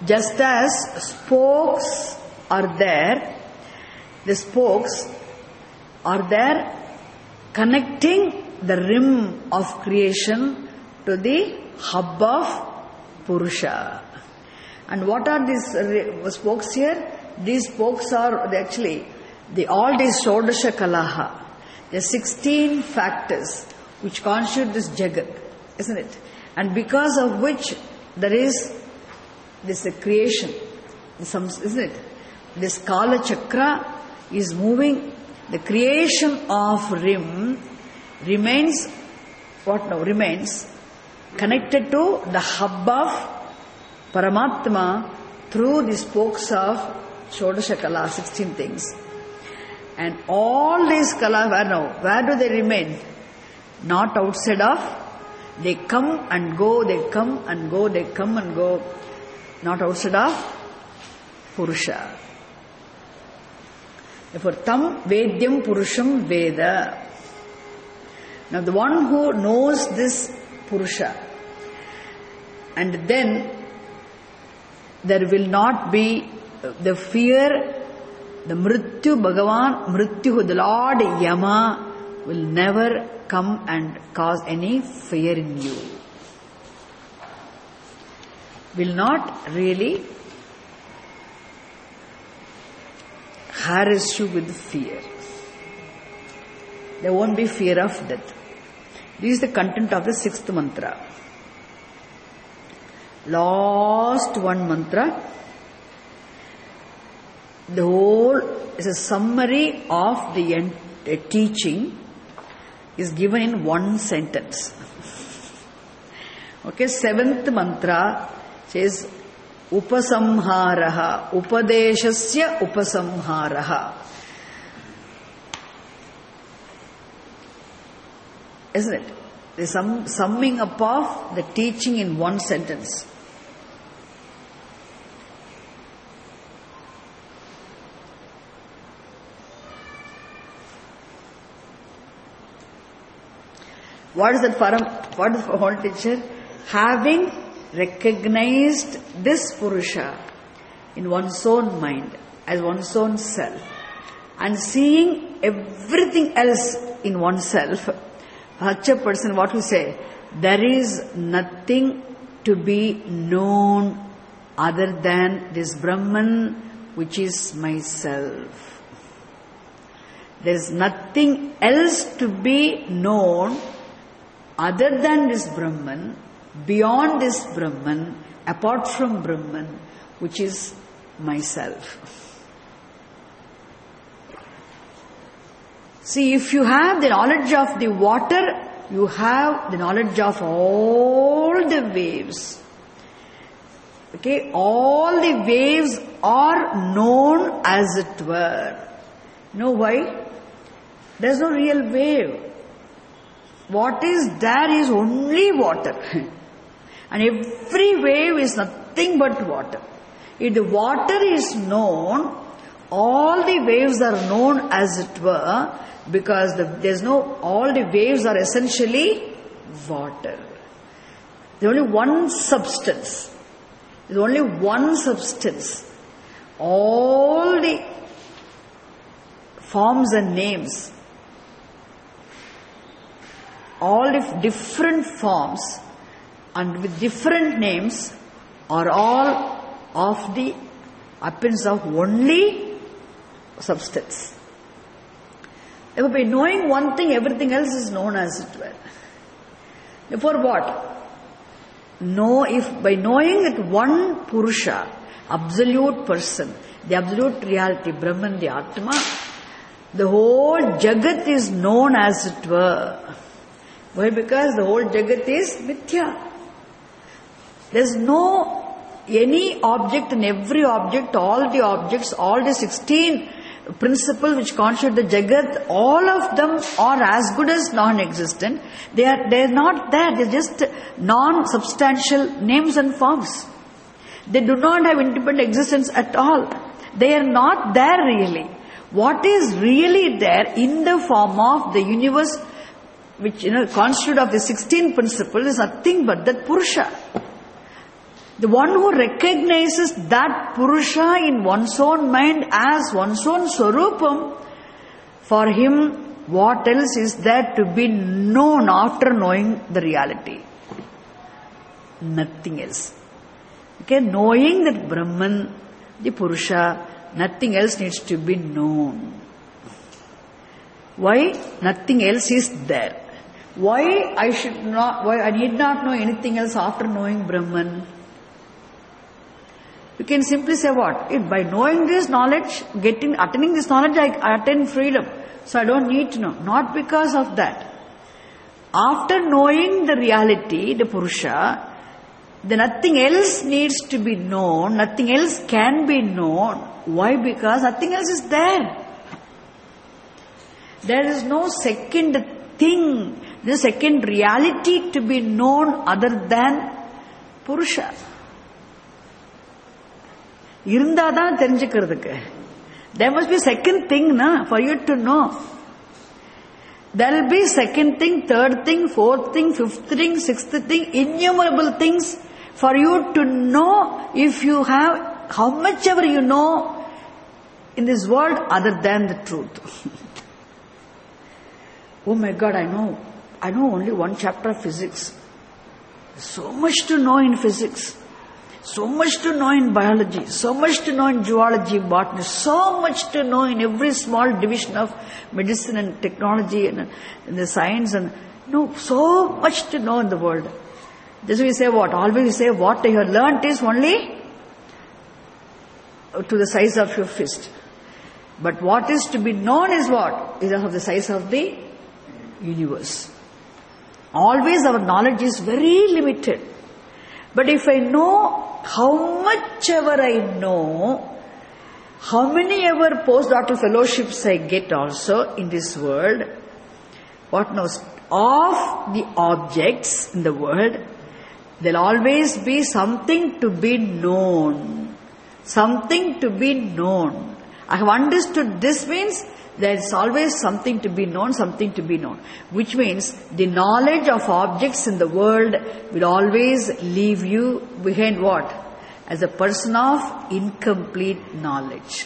[SPEAKER 1] Just as spokes are there, the spokes are there connecting the rim of creation to the hub of Purusha. And what are these spokes here? These spokes are actually the all these Shodasha Kalaha. There are sixteen factors which constitute this Jagat, isn't it? And because of which there is this creation, isn't it? This Kala Chakra is moving. The creation of rim remains, what now? Remains connected to the hub of Paramatma through the spokes of Shodasha Kala, sixteen things. And all these Kala, where now? Where do they remain? Not outside of. They come and go, they come and go, they come and go. Not outside of Purusha. Therefore, Tam Vedyam Purusham Veda. Now the one who knows this Purusha, and then there will not be the fear, the Mrityu Bhagavan, Mrityu, the Lord Yama will never come and cause any fear in you. Will not really harass you with fear. There won't be fear of death. This is the content of the sixth mantra. Last one mantra. The whole is a summary of the ent- uh, teaching is given in one sentence. Okay, seventh mantra says Upasamharaha, Upadeshasya Upasamharaha. Isn't it? The sum, summing up of the teaching in one sentence. What is that param? What is the whole teacher? Having recognized this Purusha in one's own mind, as one's own self, and seeing everything else in oneself, such a person, what we say, there is nothing to be known other than this Brahman, which is myself. There is nothing else to be known other than this Brahman, beyond this Brahman, apart from Brahman, which is myself. See, if you have the knowledge of the water, you have the knowledge of all the waves. Okay, all the waves are known as it were. You know why? There is no real wave. What is there is only water. And every wave is nothing but water. If the water is known, all the waves are known as it were, because the, there's no, all the waves are essentially water. There's only one substance. There's only one substance. All the forms and names, all the different forms and with different names are all of the appearance of only substance. Therefore, by knowing one thing, everything else is known as it were. Therefore, what? Know if by knowing that one Purusha, absolute person, the absolute reality, Brahman, the Atma, the whole Jagat is known as it were. Why? Because the whole Jagat is Mithya. There is no any object and every object, all the objects, all the sixteen principles which constitute the Jagat, all of them are as good as non-existent. They are they are not there. They are just non-substantial names and forms. They do not have independent existence at all. They are not there really. What is really there in the form of the universe, which you know constitute of the sixteen principles, is nothing but that Purusha. The one who recognizes that Purusha in one's own mind as one's own Swarupam, for him, what else is there to be known after knowing the reality? Nothing else. Okay, knowing that Brahman, the Purusha, nothing else needs to be known. Why? Nothing else is there. Why I should not, why I need not know anything else after knowing Brahman? You can simply say what? If by knowing this knowledge, getting, attaining this knowledge, I attain freedom. So I don't need to know. Not because of that. After knowing the reality, the Purusha, then nothing else needs to be known, nothing else can be known. Why? Because nothing else is there. There is no second thing, the second reality to be known other than Purusha. Irundhadan therinjikkiradhukku. There must be second thing na, for you to know. There will be second thing, third thing, fourth thing, fifth thing, sixth thing, innumerable things for you to know if you have how much ever you know in this world other than the truth. Oh my God, I know. I know only one chapter of physics. So much to know in physics. So much to know in biology. So much to know in zoology, botany. So much to know in every small division of medicine and technology and, and the science. And no, so much to know in the world. This we say what? Always we say what you have learnt is only to the size of your fist. But what is to be known is what? Is of the size of the universe. Always our knowledge is very limited. But if I know how much ever I know, how many ever postdoctoral fellowships I get also in this world, what knows? Of the objects in the world, there will always be something to be known. Something to be known. I have understood this means there is always something to be known, something to be known. Which means the knowledge of objects in the world will always leave you behind what? As a person of incomplete knowledge.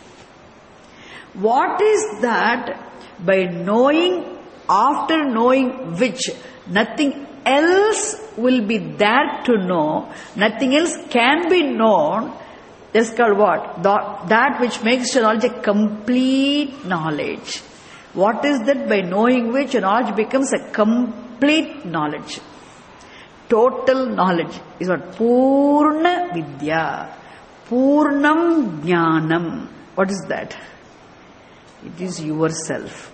[SPEAKER 1] What is that? By knowing, after knowing which, nothing else will be there to know, nothing else can be known. That's called what? That which makes your knowledge a complete knowledge. What is that? By knowing which your knowledge becomes a complete knowledge. Total knowledge is what? Purna Vidya. Purnam Jnanam. What is that? It is yourself.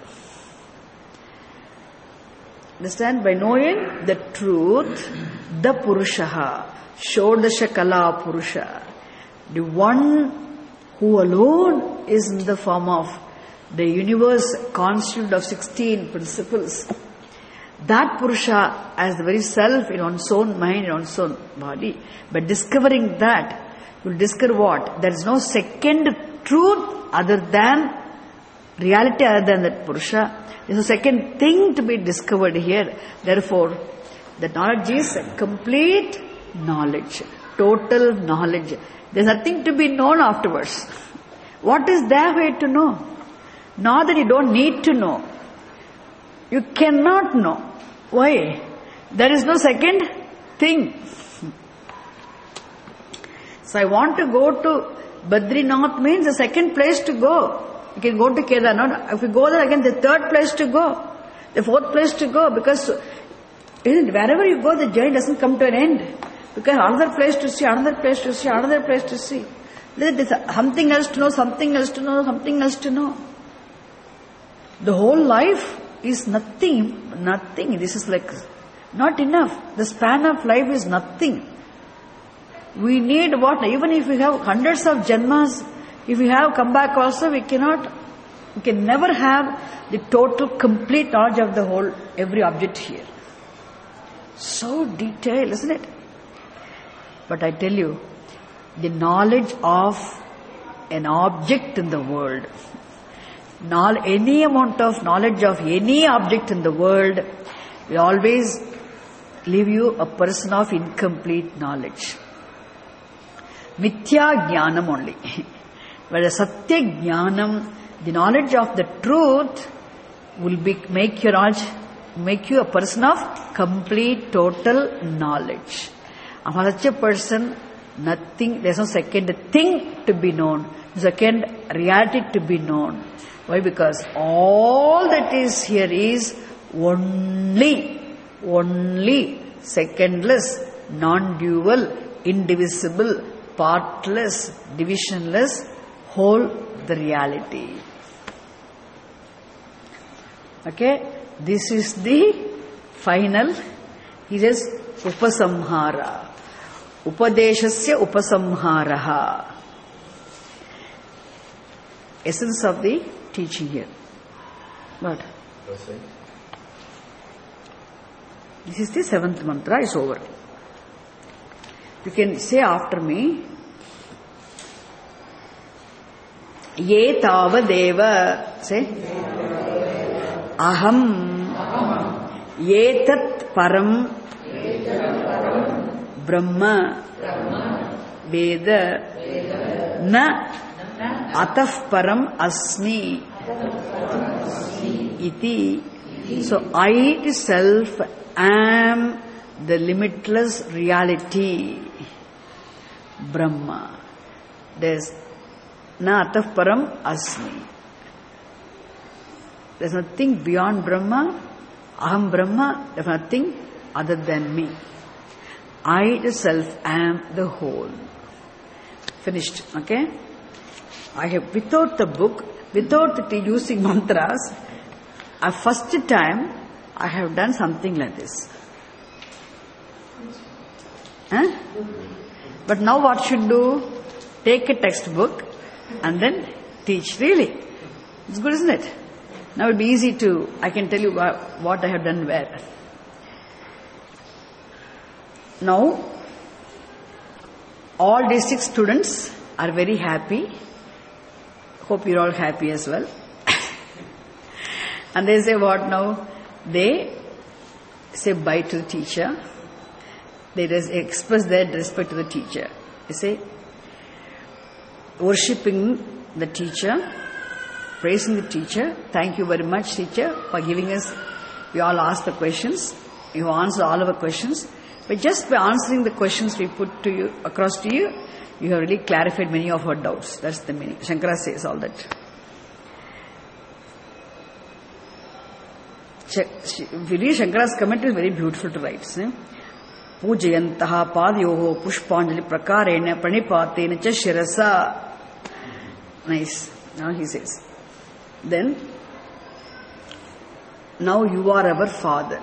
[SPEAKER 1] Understand? By knowing the truth, the Purushaha, Shodasha Kala Purusha, the one who alone is in the form of the universe constituted of sixteen principles. That Purusha as the very self in one's own mind, in one's own body. By discovering that, you will discover what? There is no second truth other than reality, other than that Purusha. There is no second thing to be discovered here. Therefore, the knowledge is complete knowledge, total knowledge. There is nothing to be known afterwards. What is there for you to know? Not that you don't need to know. You cannot know. Why? There is no second thing. So I want to go to Badrinath means the second place to go. You can go to Kedarnath. If you go there again, the third place to go. The fourth place to go. Because wherever you go, the journey doesn't come to an end. Because another place to see, another place to see, another place to see. There is something else to know, something else to know, something else to know. The whole life is nothing, nothing. This is like not enough. The span of life is nothing. We need what? Even if we have hundreds of janmas, if we have come back also, we cannot, we can never have the total, complete knowledge of the whole, every object here. So detailed, isn't it? But I tell you, the knowledge of an object in the world, any amount of knowledge of any object in the world will always leave you a person of incomplete knowledge. Mithya Jnanam only. Whereas Satya Jnanam, the knowledge of the truth, will be make your knowledge, make you a person of complete, total knowledge. And for such a person, nothing, there's no second thing to be known, second reality to be known. Why? Because all that is here is only, only secondless, non-dual, indivisible, partless, divisionless, whole the reality. Okay? This is the final. He says, Upasamhara. Upadeshasya Upasamharaha. Essence of the teaching here. What? This is the seventh mantra, is over. You can say after me, Ye tavadeva, say, Aham, Yetat param, Brahma, Veda, Na, Ataf param asmi, Iti. So I itself am the limitless reality, Brahma. There's Na Ataf param asmi. There's nothing beyond Brahma. Aham Brahma, there's nothing other than me. I itself am the whole. Finished, okay? I have, without the book, without the using mantras, a first time I have done something like this. Huh? But now what should do? Take a textbook and then teach. Really? It's good, isn't it? Now it will be easy to, I can tell you what I have done where. Now, all district students are very happy. Hope you're all happy as well. And they say what now? They say bye to the teacher. They express their respect to the teacher. They say, worshipping the teacher, praising the teacher. Thank you very much, teacher, for giving us, we all asked the questions. You answered all our questions. But just by answering the questions we put to you, across to you, you have really clarified many of our doubts. That's the meaning. Shankara says all that. If you read Shankara's comment, is very beautiful to write. Pujayantaha padyoho pushpanjali prakarena pranipatena cha shirasa. Nice. Now he says. Then, now you are our father.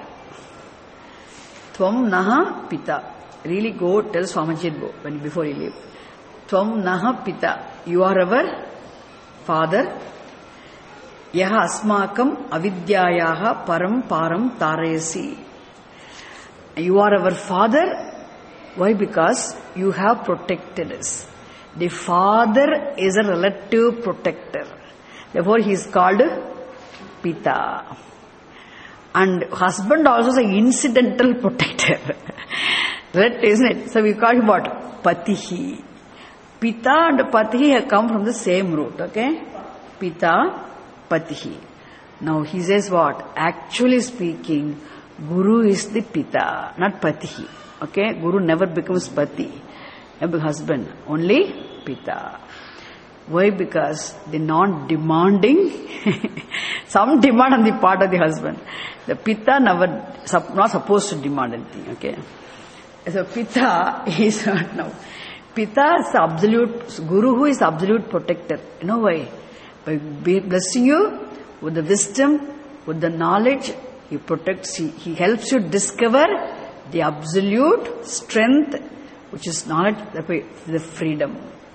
[SPEAKER 1] Tvam naha pita. Really go tell Swamiji go when before you leave. Tvam naha pita. You are our father. Yaha asmakam avidyayaha param param tarayasi. You are our father. Why? Because you have protected us. The father is a relative protector. Therefore he is called Pita. And husband also is an incidental protector. Right, isn't it? So we call him what? Patihi. Pita and Patihi have come from the same root. Okay? Pita, Patihi. Now he says what? Actually speaking, Guru is the Pita, not Patihi. Okay? Guru never becomes Pati, never husband. Only Pita. Why? Because the non-demanding, some demand on the part of the husband. The Pita never, not supposed to demand anything. Okay? So Pita is not now. Pita is absolute, Guru who is absolute protector. You know why? By blessing you with the wisdom, with the knowledge, he protects, he, he helps you discover the absolute strength, which is knowledge, the freedom.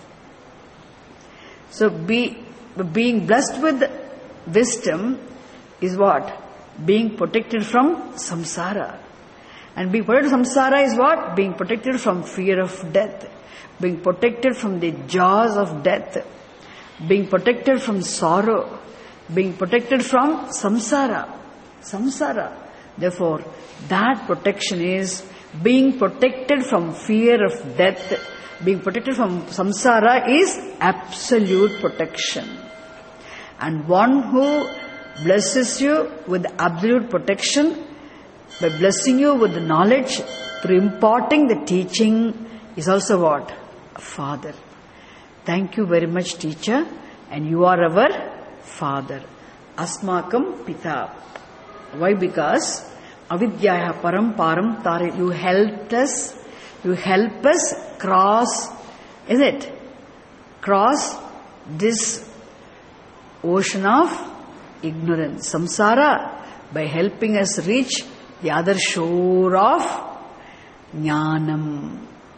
[SPEAKER 1] So be, being blessed with wisdom is what? Being protected from samsara. And being protected from samsara is what? Being protected from fear of death. Being protected from the jaws of death. Being protected from sorrow. Being protected from samsara. Samsara. Therefore, that protection is being protected from fear of death, being protected from samsara is absolute protection. And one who blesses you with absolute protection by blessing you with the knowledge through imparting the teaching is also what? A father. Thank you very much, teacher, and you are our father. Asmakam Pita. Why? Because avidyaya param param tare. You helped us. You help us cross, is it? Cross this ocean of ignorance, samsara, by helping us reach the other shore of jnanam.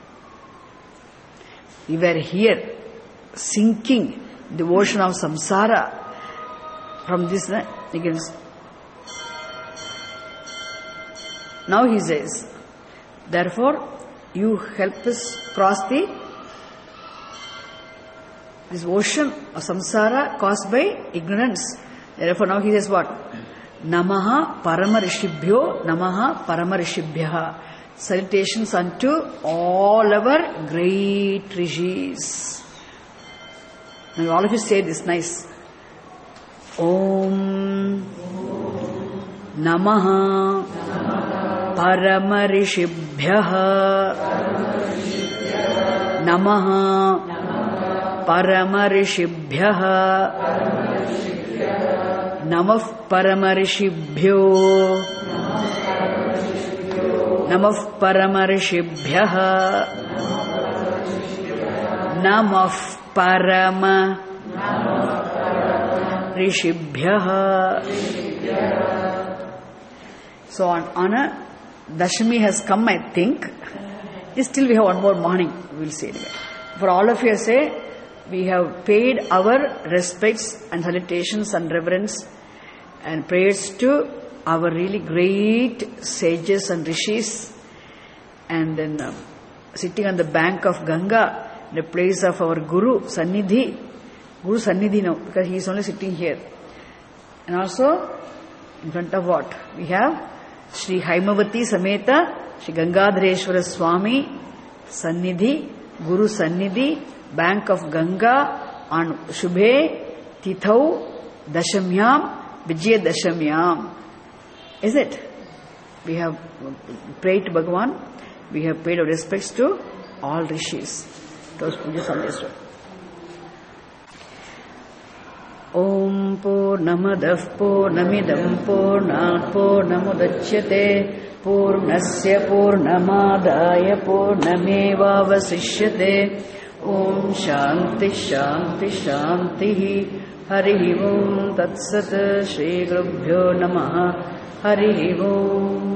[SPEAKER 1] We were here sinking the ocean of samsara from this. Again. Now he says, therefore, you help us cross the this ocean of samsara caused by ignorance. Therefore, now he says what? Namaha Paramarishibhyo, Namaha Paramarishibhyaha. Salutations unto all our great rishis. Now all of you say this nice. Om Namaha Paramarishibhyaha. Namaha Paramarishibhyaha. Namah Paramarishibhyo. Namah Paramarishibhyaha. Namah Parama Rishibhyaha. So on, on a Dashami has come, I think. Still we have one more morning, we will say it. For all of you say, we have paid our respects and salutations and reverence and prayers to our really great sages and rishis, and then um, sitting on the bank of Ganga, the place of our Guru Sannidhi, Guru Sannidhi now, because he is only sitting here. And also, in front of what? We have Sri Haimavati Sameta, Sri Gangadhareshwara Swami Sannidhi, Guru Sannidhi, bank of Ganga on Shubhe Tithau Dashamyam Vijaya Dashamyam. Is it? We have prayed to Bhagavan, we have paid our respects to all rishis. Those pujas understood. Om Purnamadav Purnamidam Purnat Purnamudachyate Purnasya Purnamadaya Purnamevavasishyate. Om Shanti Shanti Shanti. Hari Om Tat Sat. Shri Gurubhyo Namaha. Hari Om.